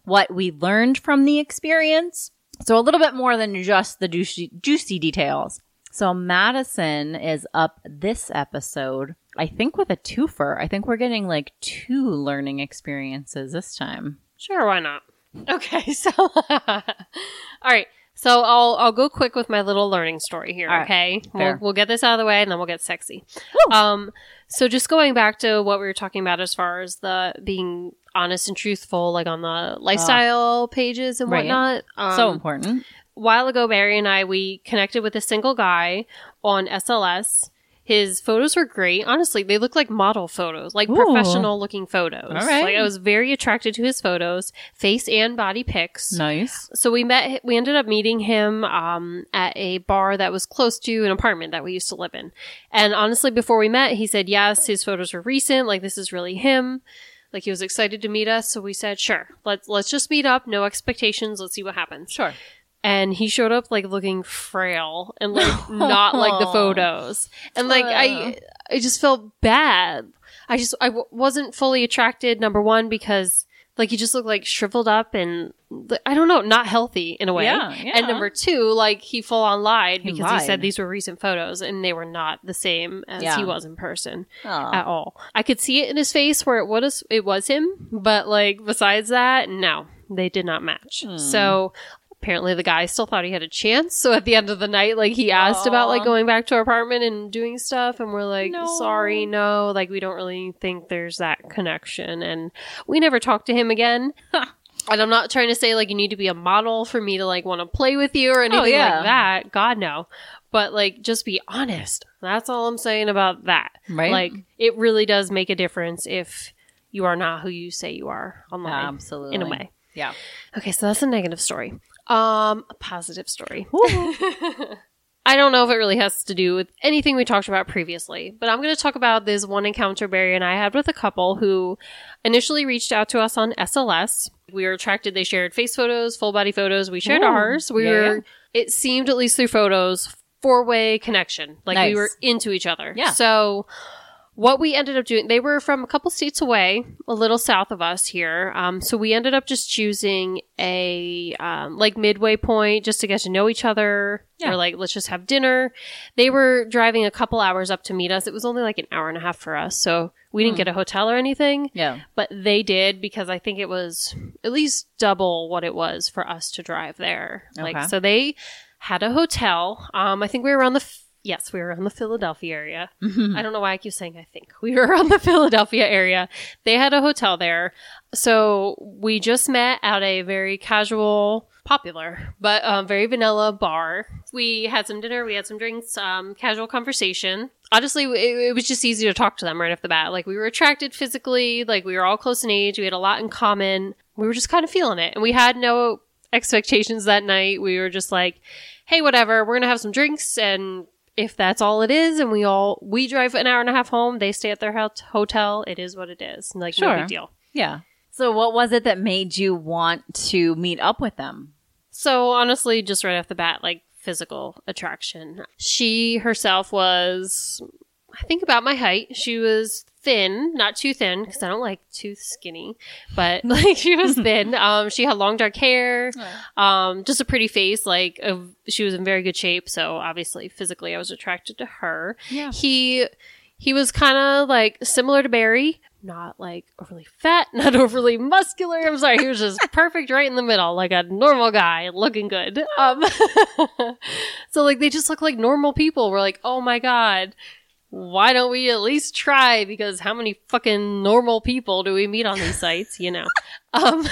what we learned from the experience. So a little bit more than just the juicy, juicy details. So Madison is up this episode, I think, with a twofer. I think we're getting like two learning experiences this time. Sure, why not? Okay, so all right. So I'll I'll go quick with my little learning story here, All right, okay? We'll fair. we'll get this out of the way and then we'll get sexy. Woo. Um so just going back to what we were talking about as far as the being honest and truthful, like on the lifestyle pages and Right. whatnot. Um, So important. a while ago, Barry and I, we connected with a single guy on S L S. His photos were great. Honestly, they look like model photos, like Ooh. professional looking photos. All right. Like I was very attracted to his photos, face and body pics. Nice. So we met, we ended up meeting him um, at a bar that was close to an apartment that we used to live in. And honestly, before we met, he said, yes, his photos were recent. Like this is really him. Like he was excited to meet us. So we said, sure, let's, let's just meet up. No expectations. Let's see what happens. Sure. And he showed up like looking frail and like not like the photos. And like I I just felt bad. I just I w- wasn't fully attracted, number one, because like he just looked like shriveled up and I don't know, not healthy in a way. Yeah, yeah. And number two, like he full on lied He because he said lied. these were recent photos and they were not the same as Yeah. he was in person Aw. at all. I could see it in his face where it was it was him, but like besides that, no, they did not match. Hmm. So apparently the guy still thought he had a chance. So at the end of the night, like he asked about like Aw. going back to our apartment and doing stuff. And we're like, No. sorry, no, like we don't really think there's that connection. And we never talked to him again. And I'm not trying to say like you need to be a model for me to like want to play with you or anything yeah. like that. God, no. But like just be honest. That's all I'm saying about that. Right. Like it really does make a difference if you are not who you say you are online. Absolutely. In a way. Yeah. Okay, so that's a negative story. Um, a positive story. I don't know if it really has to do with anything we talked about previously, but I'm going to talk about this one encounter Barry and I had with a couple who initially reached out to us on S L S. We were attracted. They shared face photos, full body photos. We shared Ooh. ours. We Yeah, were, yeah. it seemed at least through photos, four-way connection. Like Nice. we were into each other. Yeah. So what we ended up doing, they were from a couple states away, a little south of us here. Um, so we ended up just choosing a, um, like midway point just to get to know each other. Yeah. Or like, let's just have dinner. They were driving a couple hours up to meet us. It was only like an hour and a half for us. So we didn't Hmm. get a hotel or anything, Yeah. but they did because I think it was at least double what it was for us to drive there. Like, Okay. so they had a hotel. Um, I think we were around the, f- yes, we were around the Philadelphia area. I don't know why I keep saying I think. We were around the Philadelphia area. They had a hotel there. So we just met at a very casual, popular, but um, very vanilla bar. We had some dinner. We had some drinks, um, casual conversation. Honestly, it, it was just easy to talk to them right off the bat. Like we were attracted physically. Like we were all close in age. We had a lot in common. We were just kind of feeling it. And we had no expectations that night. We were just like, hey, whatever. We're going to have some drinks and if that's all it is and we all, we drive an hour and a half home, they stay at their hot- hotel, it is what it is. Like, no Sure. big deal. Yeah. So what was it that made you want to meet up with them? So honestly, just right off the bat, like physical attraction. She herself was, I think about my height. She was thin, not too thin, because I don't like too skinny, but like she was thin. Um, she had long dark hair, um, just a pretty face. Like uh, she was in very good shape. So obviously, physically, I was attracted to her. Yeah. He he was kind of like similar to Barry. Not like overly fat, not overly muscular. I'm sorry. He was just perfect right in the middle, like a normal guy looking good. Um, so like they just look like normal people. We're like, oh my God, why don't we at least try? Because how many fucking normal people do we meet on these sites, you know? Um,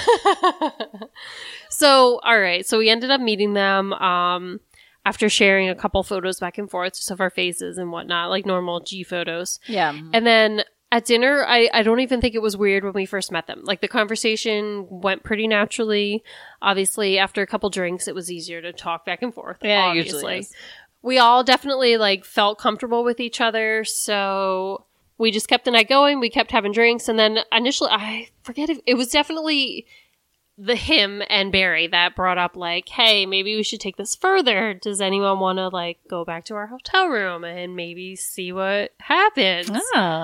so, all right. So we ended up meeting them, um, after sharing a couple photos back and forth just of our faces and whatnot, like normal G photos. Yeah. And then at dinner, I, I don't even think it was weird when we first met them. Like the conversation went pretty naturally. Obviously, after a couple drinks, it was easier to talk back and forth. Yeah, it obviously. usually is. We all definitely like felt comfortable with each other. So we just kept the night going. We kept having drinks. And then initially, I forget if it was definitely the him and Barry that brought up like, hey, maybe we should take this further. Does anyone want to like go back to our hotel room and maybe see what happens? Ah.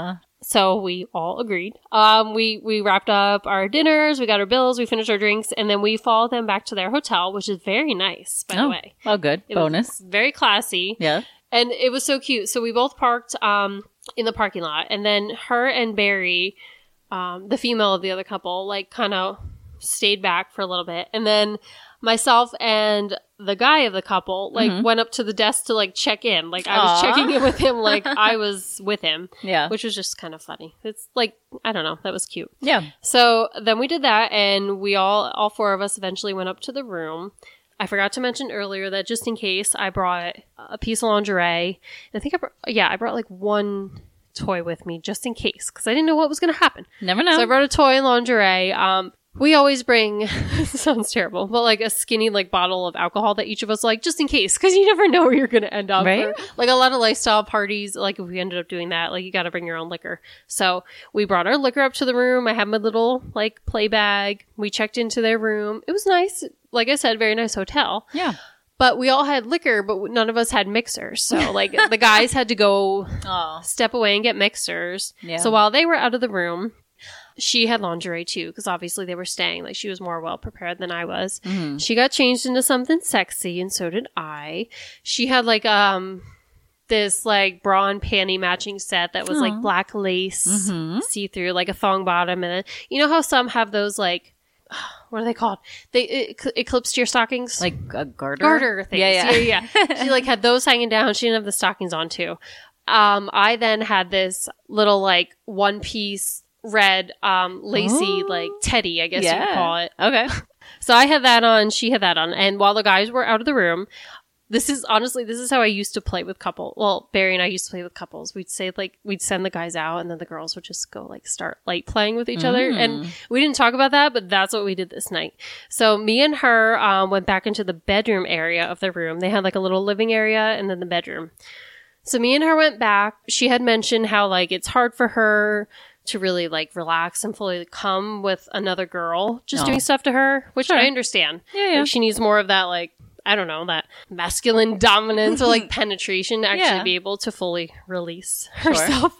So we all agreed. Um, we, we wrapped up our dinners, we got our bills, we finished our drinks, and then we followed them back to their hotel, which is very nice, by oh. the way. Oh, good. It Bonus. was very classy. Yeah. And it was so cute. So we both parked um, in the parking lot. And then her and Barry, um, the female of the other couple, like kind of stayed back for a little bit. And then myself and the guy of the couple, like, Mhm. went up to the desk to, like, check in. Like, I was Aw. checking in with him like I was with him. Yeah. Which was just kind of funny. It's like, I don't know. That was cute. Yeah. So then we did that, and we all, all four of us eventually went up to the room. I forgot to mention earlier that just in case, I brought a piece of lingerie. I think I brought, yeah, I brought like one toy with me just in case, because I didn't know what was going to happen. Never know. So I brought a toy and lingerie. Um, we always bring, this sounds terrible, but like a skinny like bottle of alcohol that each of us like just in case, because you never know where you're going to end up. Right. Or, like a lot of lifestyle parties, like if we ended up doing that, like you got to bring your own liquor. So we brought our liquor up to the room. I had my little like play bag. We checked into their room. It was nice. Like I said, very nice hotel. yeah. But we all had liquor, but none of us had mixers. So like the guys had to go Oh. step away and get mixers. Yeah. So while they were out of the room, she had lingerie too, because obviously they were staying. Like she was more well prepared than I was. Mhm. She got changed into something sexy, and so did I. She had like um this like bra and panty matching set that was Aw. like black lace, Mhm. see through, like a thong bottom, and then you know how some have those like what are they called? They it, eclipsed your stockings, Like a garter? garter things. Yeah, yeah. yeah, yeah. She like had those hanging down. She didn't have the stockings on too. Um, I then had this little like one piece red um lacy Ooh. like teddy, I guess you Yeah. would call it. Okay. So I had that on, she had that on, and while the guys were out of the room, this is honestly, this is how I used to play with couple. Well, Barry and I used to play with couples. We'd say like, we'd send the guys out, and then the girls would just go like start like playing with each other. Mm. And we didn't talk about that, but that's what we did this night. So me and her um, went back into the bedroom area of the room. They had like a little living area and then the bedroom. So me and her went back. She had mentioned how like it's hard for her to really like relax and fully come with another girl just Aw. doing stuff to her, which Sure. I understand. Yeah, yeah. Like, she needs more of that like, I don't know, that masculine dominance or like penetration to actually Yeah. be able to fully release Sure. herself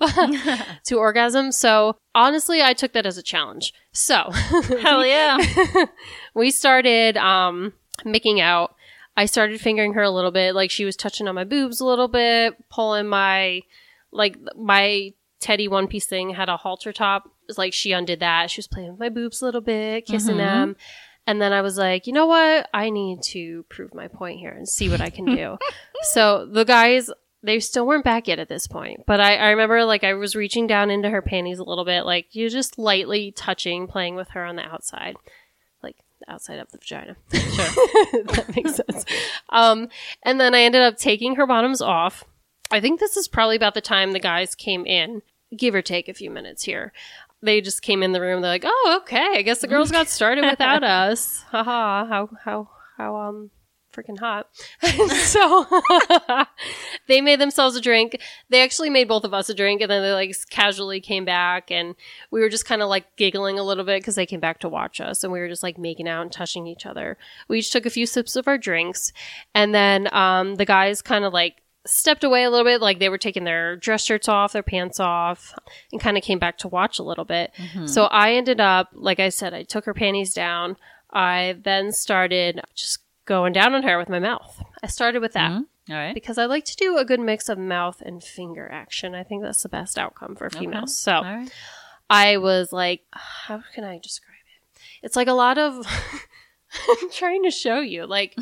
to orgasm. So honestly, I took that as a challenge. So Hell yeah. we started um making out. I started fingering her a little bit, like she was touching on my boobs a little bit, pulling my like my teddy one piece thing had a halter top. It's like she undid that. She was playing with my boobs a little bit, kissing Mhm. them. And then I was like, you know what? I need to prove my point here and see what I can do. So the guys, they still weren't back yet at this point. But I, I remember like I was reaching down into her panties a little bit, like you're just lightly touching, playing with her on the outside. Like the outside of the vagina. Sure. That makes sense. Um, and then I ended up taking her bottoms off. I think this is probably about the time the guys came in, give or take a few minutes here. They just came in the room. They're like, "Oh, okay. I guess the girls got started without us. Haha. How how how um freaking hot." So they made themselves a drink. They actually made both of us a drink, and then they like casually came back, and we were just kind of like giggling a little bit because they came back to watch us, and we were just like making out and touching each other. We each took a few sips of our drinks, and then um the guys kind of like stepped away a little bit, like they were taking their dress shirts off, their pants off, and kind of came back to watch a little bit. So I ended up, like I said, I took her panties down. I then started just going down on her with my mouth. I started with that Mhm. All right. because I like to do a good mix of mouth and finger action. I think that's the best outcome for females. So All right. I was like, how can I describe it? It's like a lot of, I'm trying to show you, like,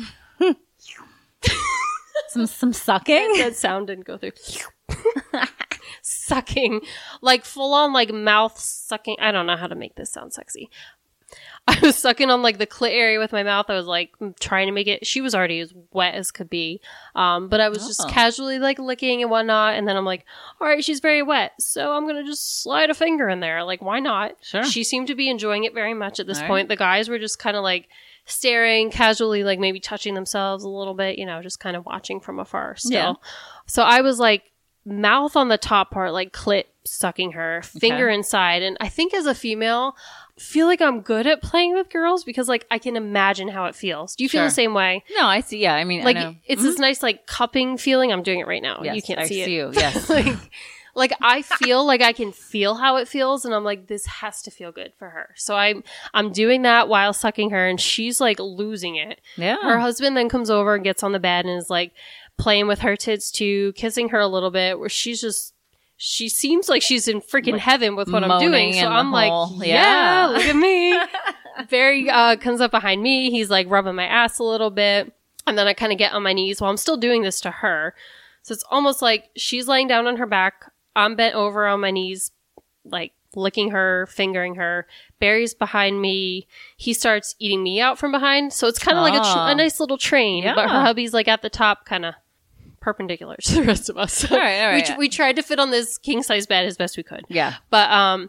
Some some sucking. that sound didn't go through. Sucking, like full on like mouth sucking. I don't know how to make this sound sexy. I was sucking on like the clit area with my mouth. I was like trying to make it. She was already as wet as could be, um, but I was just Oh. casually like licking and whatnot. And then I'm like, all right, she's very wet, so I'm gonna just slide a finger in there. Like, why not? Sure. She seemed to be enjoying it very much at this All right. point. The guys were just kind of like staring casually, like maybe touching themselves a little bit, you know, just kind of watching from afar still. Yeah. So I was like mouth on the top part, like clit sucking her, finger Okay. inside. And I think as a female, I feel like I'm good at playing with girls because like I can imagine how it feels. Do you feel Sure. the same way? No, I see. Yeah, I mean, Like I know. it's Mhm. this nice like cupping feeling. I'm doing it right now. Yes, You can't I see it. see you. Yes. like like I feel like I can feel how it feels, and I'm like, this has to feel good for her. So I'm I'm doing that while sucking her, and she's like losing it. Yeah. Her husband then comes over and gets on the bed and is like playing with her tits too, kissing her a little bit, where she's just she seems like she's in freaking heaven with what I'm doing. moaning So in I'm the like, hole. yeah, Yeah. look at me. Barry uh, comes up behind me. He's like rubbing my ass a little bit. And then I kind of get on my knees while I'm still doing this to her. So it's almost like she's laying down on her back. I'm bent over on my knees, like licking her, fingering her. Barry's behind me. He starts eating me out from behind. So it's kind of like a, tr- Aw. a nice little train. Yeah. But her hubby's like at the top, kind of perpendicular to the rest of us. All right, all right, we, tr- yeah. we tried to fit on this king size bed as best we could. Yeah. But um,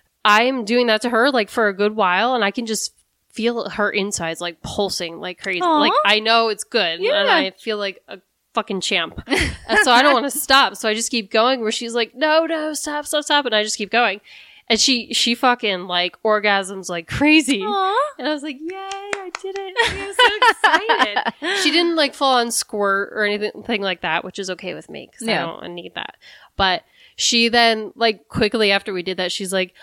I'm doing that to her like for a good while, and I can just feel her insides like pulsing like crazy. Aw. Like I know it's good, Yeah. and I feel like a fucking champ. And so I don't want to stop, so I just keep going. Where she's like, "No, no, stop, stop, stop," and I just keep going. And she she fucking like orgasms like crazy. Aw. And I was like, "Yay, I did it!" I was so excited. She didn't like full on squirt or anything like that, which is okay with me because Yeah. I don't need that. But she then like quickly after we did that, she's like,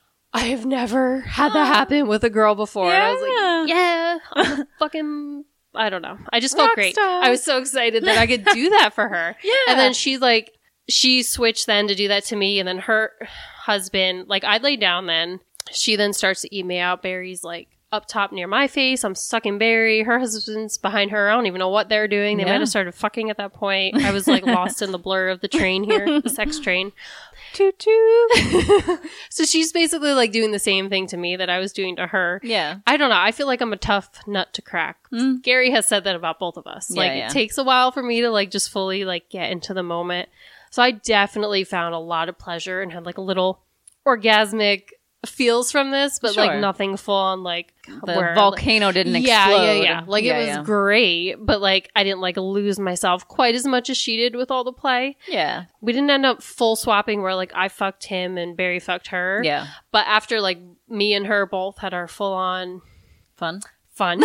I have never had that happen with a girl before. And I was like, yeah, I'm a fucking, I don't know. I just felt Rock great. star. I was so excited that I could do that for her. Yeah. And then she's like, she switched then to do that to me. And then her husband, like I laid down then. She then starts to eat me out. Barry's like up top near my face. I'm sucking Barry. Her husband's behind her. I don't even know what they're doing. They Yeah. might have started fucking at that point. I was like lost in the blur of the train here, the sex train. Toot toot. So she's basically like doing the same thing to me that I was doing to her. Yeah. I don't know. I feel like I'm a tough nut to crack. Mm. Gary has said that about both of us. Yeah, Like yeah. it takes a while for me to like just fully like get into the moment. So I definitely found a lot of pleasure and had like a little orgasmic feels from this, but Sure. like nothing full on like The where, volcano didn't yeah, explode. yeah, yeah. Like Yeah, it was yeah. great, but like I didn't like lose myself quite as much as she did with all the play. Yeah. We didn't end up full swapping where like I fucked him and Barry fucked her. Yeah. But after like me and her both had our full on Fun. fun,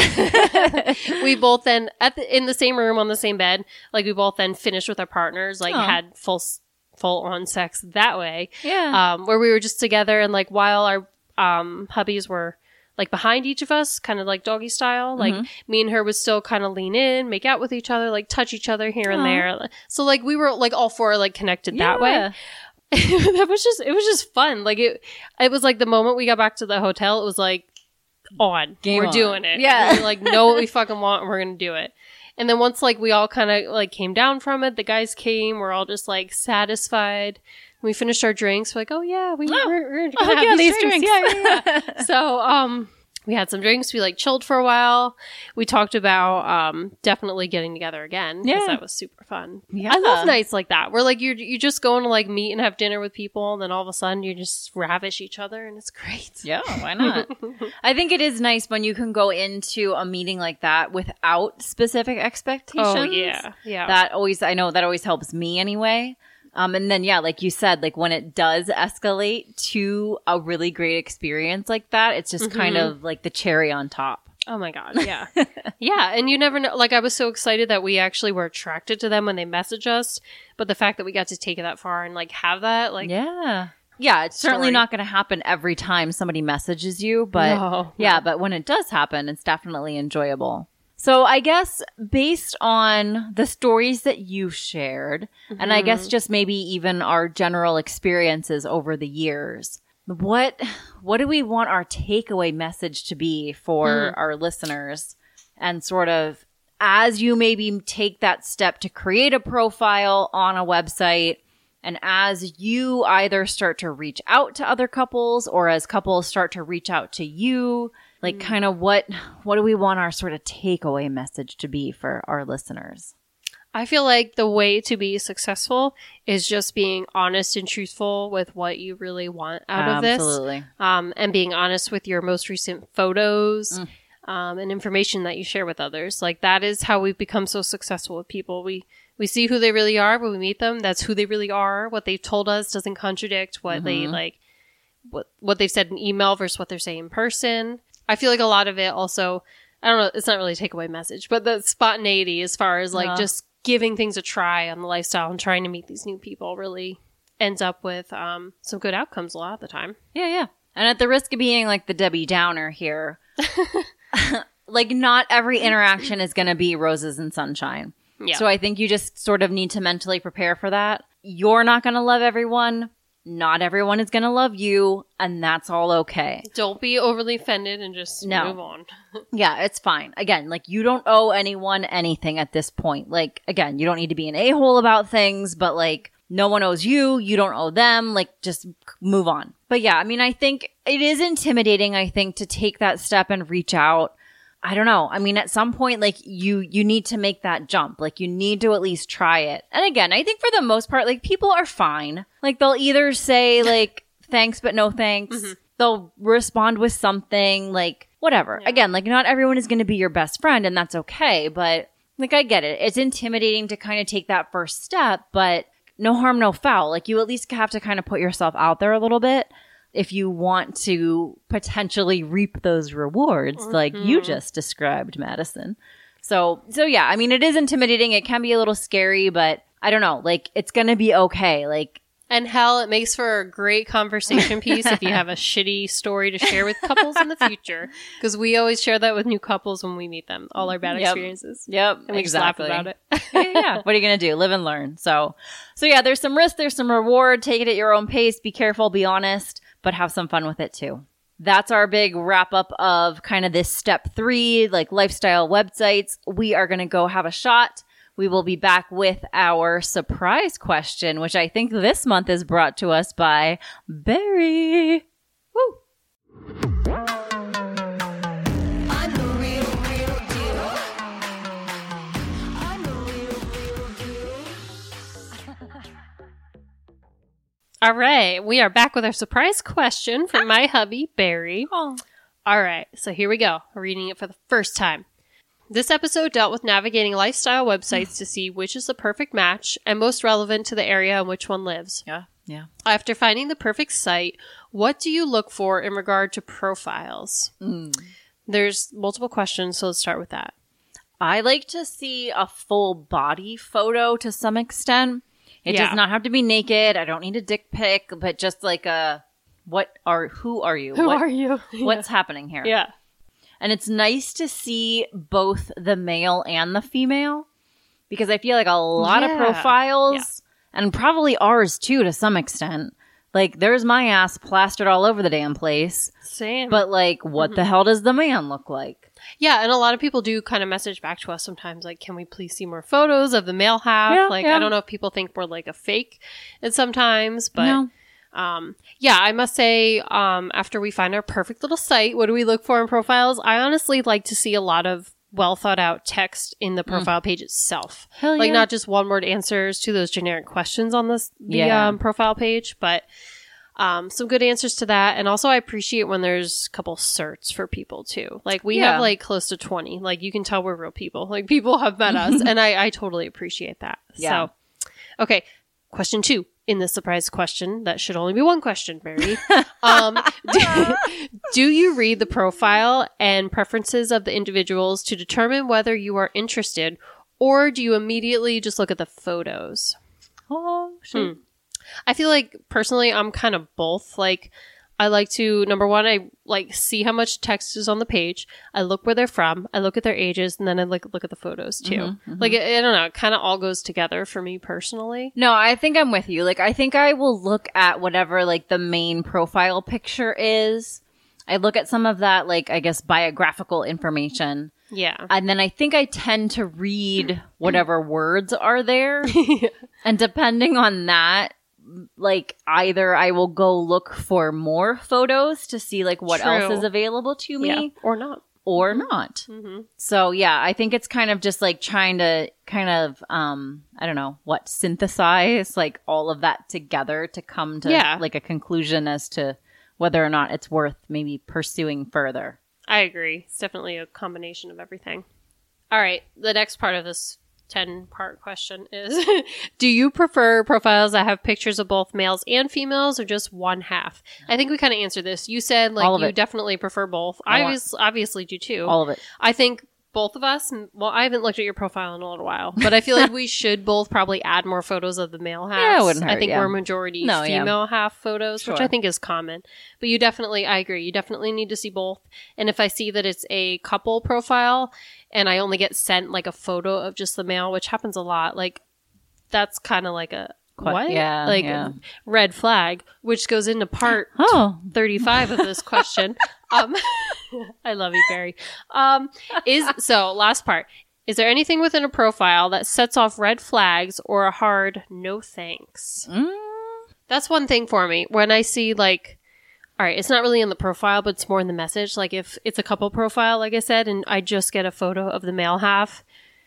we both then at the, in the same room on the same bed, like we both then finished with our partners, like Aw. had full s- full on sex that way. Yeah. Um, where we were just together and like while our um hubbies were like behind each of us, kind of like doggy style. Like Mm-hmm. me and her would still kind of lean in, make out with each other, like touch each other here and Aw. there. So like we were like all four like connected that way. Yeah. That was just it was just fun. Like it it was like the moment we got back to the hotel, it was like on. Game we're on. doing it. Yeah. We like know what we fucking want and we're gonna do it. And then once like we all kind of like came down from it, the guys came, we're all just like satisfied. We finished our drinks. We're like, oh yeah, we, Oh. we're, we're gonna Oh, have yeah, these, these drinks. drinks. Yeah, yeah, yeah. So um we had some drinks. We like chilled for a while. We talked about um definitely getting together again because Yeah. that was super fun. Yeah. I love nights like that where like you're you're just going to like meet and have dinner with people, and then all of a sudden you just ravish each other, and it's great. Yeah, why not? I think it is nice when you can go into a meeting like that without specific expectations. Oh yeah, yeah. That always, I know that always helps me anyway. Um, and then, yeah, like you said, like when it does escalate to a really great experience like that, it's just kind Mhm. of like the cherry on top. Oh my god, yeah. Yeah, and you never know, like I was so excited that we actually were attracted to them when they messaged us, but the fact that we got to take it that far and like have that, like Yeah. Yeah, it's certainly Story. not going to happen every time somebody messages you, but No, yeah, no. but when it does happen, it's definitely enjoyable. So I guess based on the stories that you shared, and I guess just maybe even our general experiences over the years, what what do we want our takeaway message to be for our listeners? And sort of as you maybe take that step to create a profile on a website, and as you either start to reach out to other couples or as couples start to reach out to you, like kind of what what do we want our sort of takeaway message to be for our listeners? I feel like the way to be successful is just being honest and truthful with what you really want out of this. Absolutely. Um, and being honest with your most recent photos um, and information that you share with others. Like that is how we've become so successful with people. We we see who they really are when we meet them. That's who they really are. What they've told us doesn't contradict what they like, what what they've said in email versus what they're saying in person. I feel like a lot of it also, I don't know, it's not really a takeaway message, but the spontaneity as far as like Uh. just giving things a try on the lifestyle and trying to meet these new people really ends up with um, some good outcomes a lot of the time. Yeah, yeah. And at the risk of being like the Debbie Downer here, like not every interaction is going to be roses and sunshine. Yeah. So I think you just sort of need to mentally prepare for that. You're not going to love everyone. Not everyone is going to love you, and that's all okay. Don't be overly offended and just No. move on. Yeah, it's fine. Again, like you don't owe anyone anything at this point. Like, again, you don't need to be an a-hole about things, but like no one owes you. You don't owe them. Like, just move on. But yeah, I mean, I think it is intimidating, I think, to take that step and reach out. I don't know. I mean, at some point, like you, you need to make that jump. Like you need to at least try it. And again, I think for the most part, like people are fine. Like they'll either say like, thanks, but no thanks. Mm-hmm. They'll respond with something like whatever. Yeah. Again, like not everyone is going to be your best friend and that's okay. But like, I get it. It's intimidating to kind of take that first step, but no harm, no foul. Like you at least have to kind of put yourself out there a little bit. If you want to potentially reap those rewards like you just described, Madison. So, so yeah, I mean, it is intimidating. It can be a little scary, but I don't know, like it's going to be okay. Like, And hell, it makes for a great conversation piece if you have a shitty story to share with couples in the future. Because we always share that with new couples when we meet them, all our bad Yep. experiences. yep, And we exactly. just laugh about it. yeah, yeah. What are you going to do? Live and learn. So, so yeah, there's some risk, there's some reward. Take it at your own pace. Be careful, be honest, but have some fun with it too. That's our big wrap up of kind of this step three, like lifestyle websites. We are going to go have a shot. We will be back with our surprise question, which I think this month is brought to us by Barry. Woo! I'm the real, real deal. I'm the real, real deal. All right. We are back with our surprise question from my hubby, Barry. Oh. All right. So here we go. We're reading it for the first time. This episode dealt with navigating lifestyle websites to see which is the perfect match and most relevant to the area in which one lives. Yeah, yeah. After finding the perfect site, what do you look for in regard to profiles? Mm. There's multiple questions, so let's start with that. I like to see a full body photo to some extent. It Yeah. does not have to be naked. I don't need a dick pic, but just like a, what are, who are you? Who What- are you? What's happening here? Yeah. And it's nice to see both the male and the female because I feel like a lot of Yeah. profiles and probably ours too to some extent. Like there's my ass plastered all over the damn place. Same. But like what the hell does the man look like? Yeah, and a lot of people do kind of message back to us sometimes, like, can we please see more photos of the male half? Yeah, like, yeah. I don't know if people think we're like a fake and sometimes, but No. um, yeah, I must say, um, after we find our perfect little site, what do we look for in profiles? I honestly like to see a lot of well thought out text in the profile page itself. Mm. Hell like yeah. not just one word answers to those generic questions on this the Yeah. um, profile page, but um, some good answers to that. And also I appreciate when there's a couple certs for people too. Like we Yeah. have like close to twenty. Like you can tell we're real people. Like people have met us and I, I totally appreciate that. Yeah. So, okay. Question two in the surprise question. That should only be one question, Barry. um, do, do you read the profile and preferences of the individuals to determine whether you are interested, or do you immediately just look at the photos? Oh, shit. Hmm. I feel like personally, I'm kind of both. Like, I like to, number one, I like see how much text is on the page. I look where they're from. I look at their ages, and then I like look at the photos too. Like, I, I don't know, it kind of all goes together for me personally. No, I think I'm with you. Like, I think I will look at whatever, like, the main profile picture is. I look at some of that, like, I guess, biographical information. Yeah. And then I think I tend to read whatever words are there. And depending on that, like, either I will go look for more photos to see, like, what True. else is available to me. Yeah. Or not. Or not. Mm-hmm. So yeah, I think it's kind of just like trying to kind of, um, I don't know, what, synthesize like all of that together to come to Yeah. like a conclusion as to whether or not it's worth maybe pursuing further. I agree. It's definitely a combination of everything. All right. The next part of this ten part question is do you prefer profiles that have pictures of both males and females or just one half? I think we kind of answered this. You said like All of you it. definitely prefer both. I I want- obviously, obviously do too. All of it. I think both of us, well, I haven't looked at your profile in a little while, but I feel like we should both probably add more photos of the male half. Yeah, it wouldn't hurt, I think yeah. we're majority No, yeah. female half photos, which Sure. I think is common. But you definitely, I agree, you definitely need to see both. And if I see that it's a couple profile and I only get sent like a photo of just the male, which happens a lot, like that's kind of like a, Quite- what? yeah, Like yeah. red flag, which goes into part Oh, thirty-five of this question. um, I love you, Barry. Um, is so last part. Is there anything within a profile that sets off red flags or a hard no thanks? mm, That's one thing for me. When I see like, all right, it's not really in the profile, but it's more in the message. Like if it's a couple profile, like I said, and I just get a photo of the male half.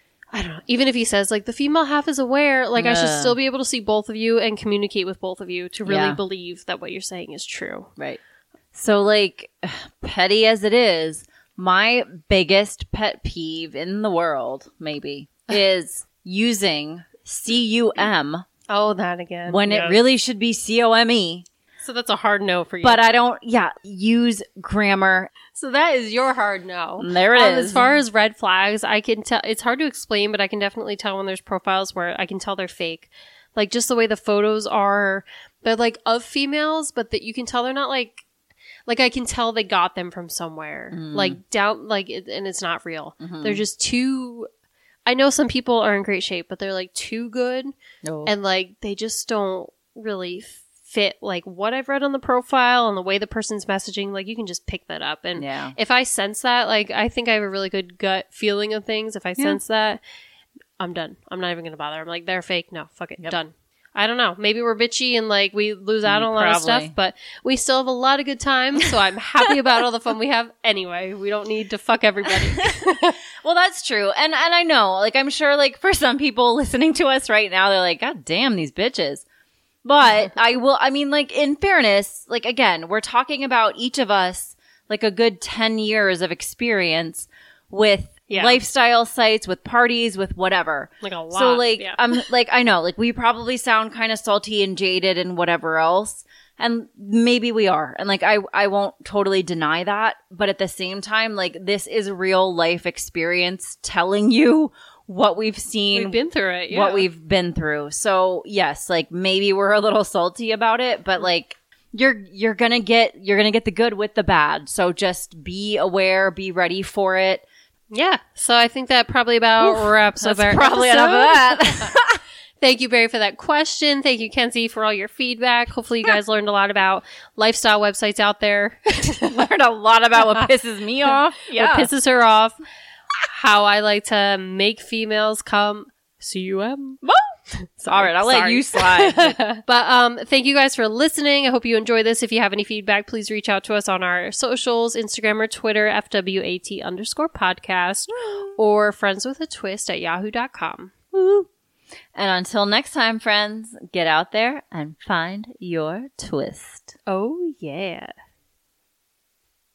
I don't know. Even if he says like the female half is aware, like I should Yeah. still be able to see both of you and communicate with both of you to really Yeah. believe that what you're saying is true. right. So, like, petty as it is, my biggest pet peeve in the world, maybe, is using C U M Oh, that again. when Yes. it really should be C O M E. So that's a hard no for you. But I don't, yeah, use grammar. so that is your hard no. There it Um, is. As far as red flags, I can tell. It's hard to explain, but I can definitely tell when there's profiles where I can tell they're fake. Like just the way the photos are, they're like of females, but that you can tell they're not like. Like I can tell they got them from somewhere, Mm. like down, like, it, and it's not real. Mhm. They're just too. I know some people are in great shape, but they're like too good, No. and like they just don't really fit like what I've read on the profile and the way the person's messaging. Like you can just pick that up, and yeah. if I sense that, like I think I have a really good gut feeling of things. If I Yeah. sense that, I'm done. I'm not even gonna bother. I'm like they're fake. No, fuck it, Yep. done. I don't know. Maybe we're bitchy and like we lose out on a lot of Probably. stuff, but we still have a lot of good times. So I'm happy about all the fun we have. Anyway, we don't need to fuck everybody. Well, that's true. And and I know, like, I'm sure, like, for some people listening to us right now, they're like, God damn, these bitches. But I will, I mean, like, in fairness, like, again, we're talking about each of us, like, a good ten years of experience with Yeah. lifestyle sites, with parties, with whatever. Like a lot. So, like, yeah. I'm, like, I know, like, we probably sound kind of salty and jaded and whatever else. And maybe we are. And, like, I, I won't totally deny that. But at the same time, like, this is real life experience telling you what we've seen, we've been through it. Yeah. what we've been through. So, yes, like, maybe we're a little salty about it, but, like, you're, you're gonna get, you're gonna get the good with the bad. So just be aware, be ready for it. Yeah. So I think that probably about Oof, wraps up That's our probably episode. enough of that. Thank you, Barry, for that question. Thank you, Kenzie, for all your feedback. Hopefully you guys learned a lot about lifestyle websites out there. Learned a lot about what pisses me off. Yeah. What pisses her off. How I like to make females come C U M. All right, I'll let Sorry. you slide. But um, thank you guys for listening. I hope you enjoy this. If you have any feedback, please reach out to us on our socials, Instagram or Twitter, F W A T underscore podcast, or friends with a twist at yahoo dot com. Woo. And until next time, friends, get out there and find your twist. Oh, yeah.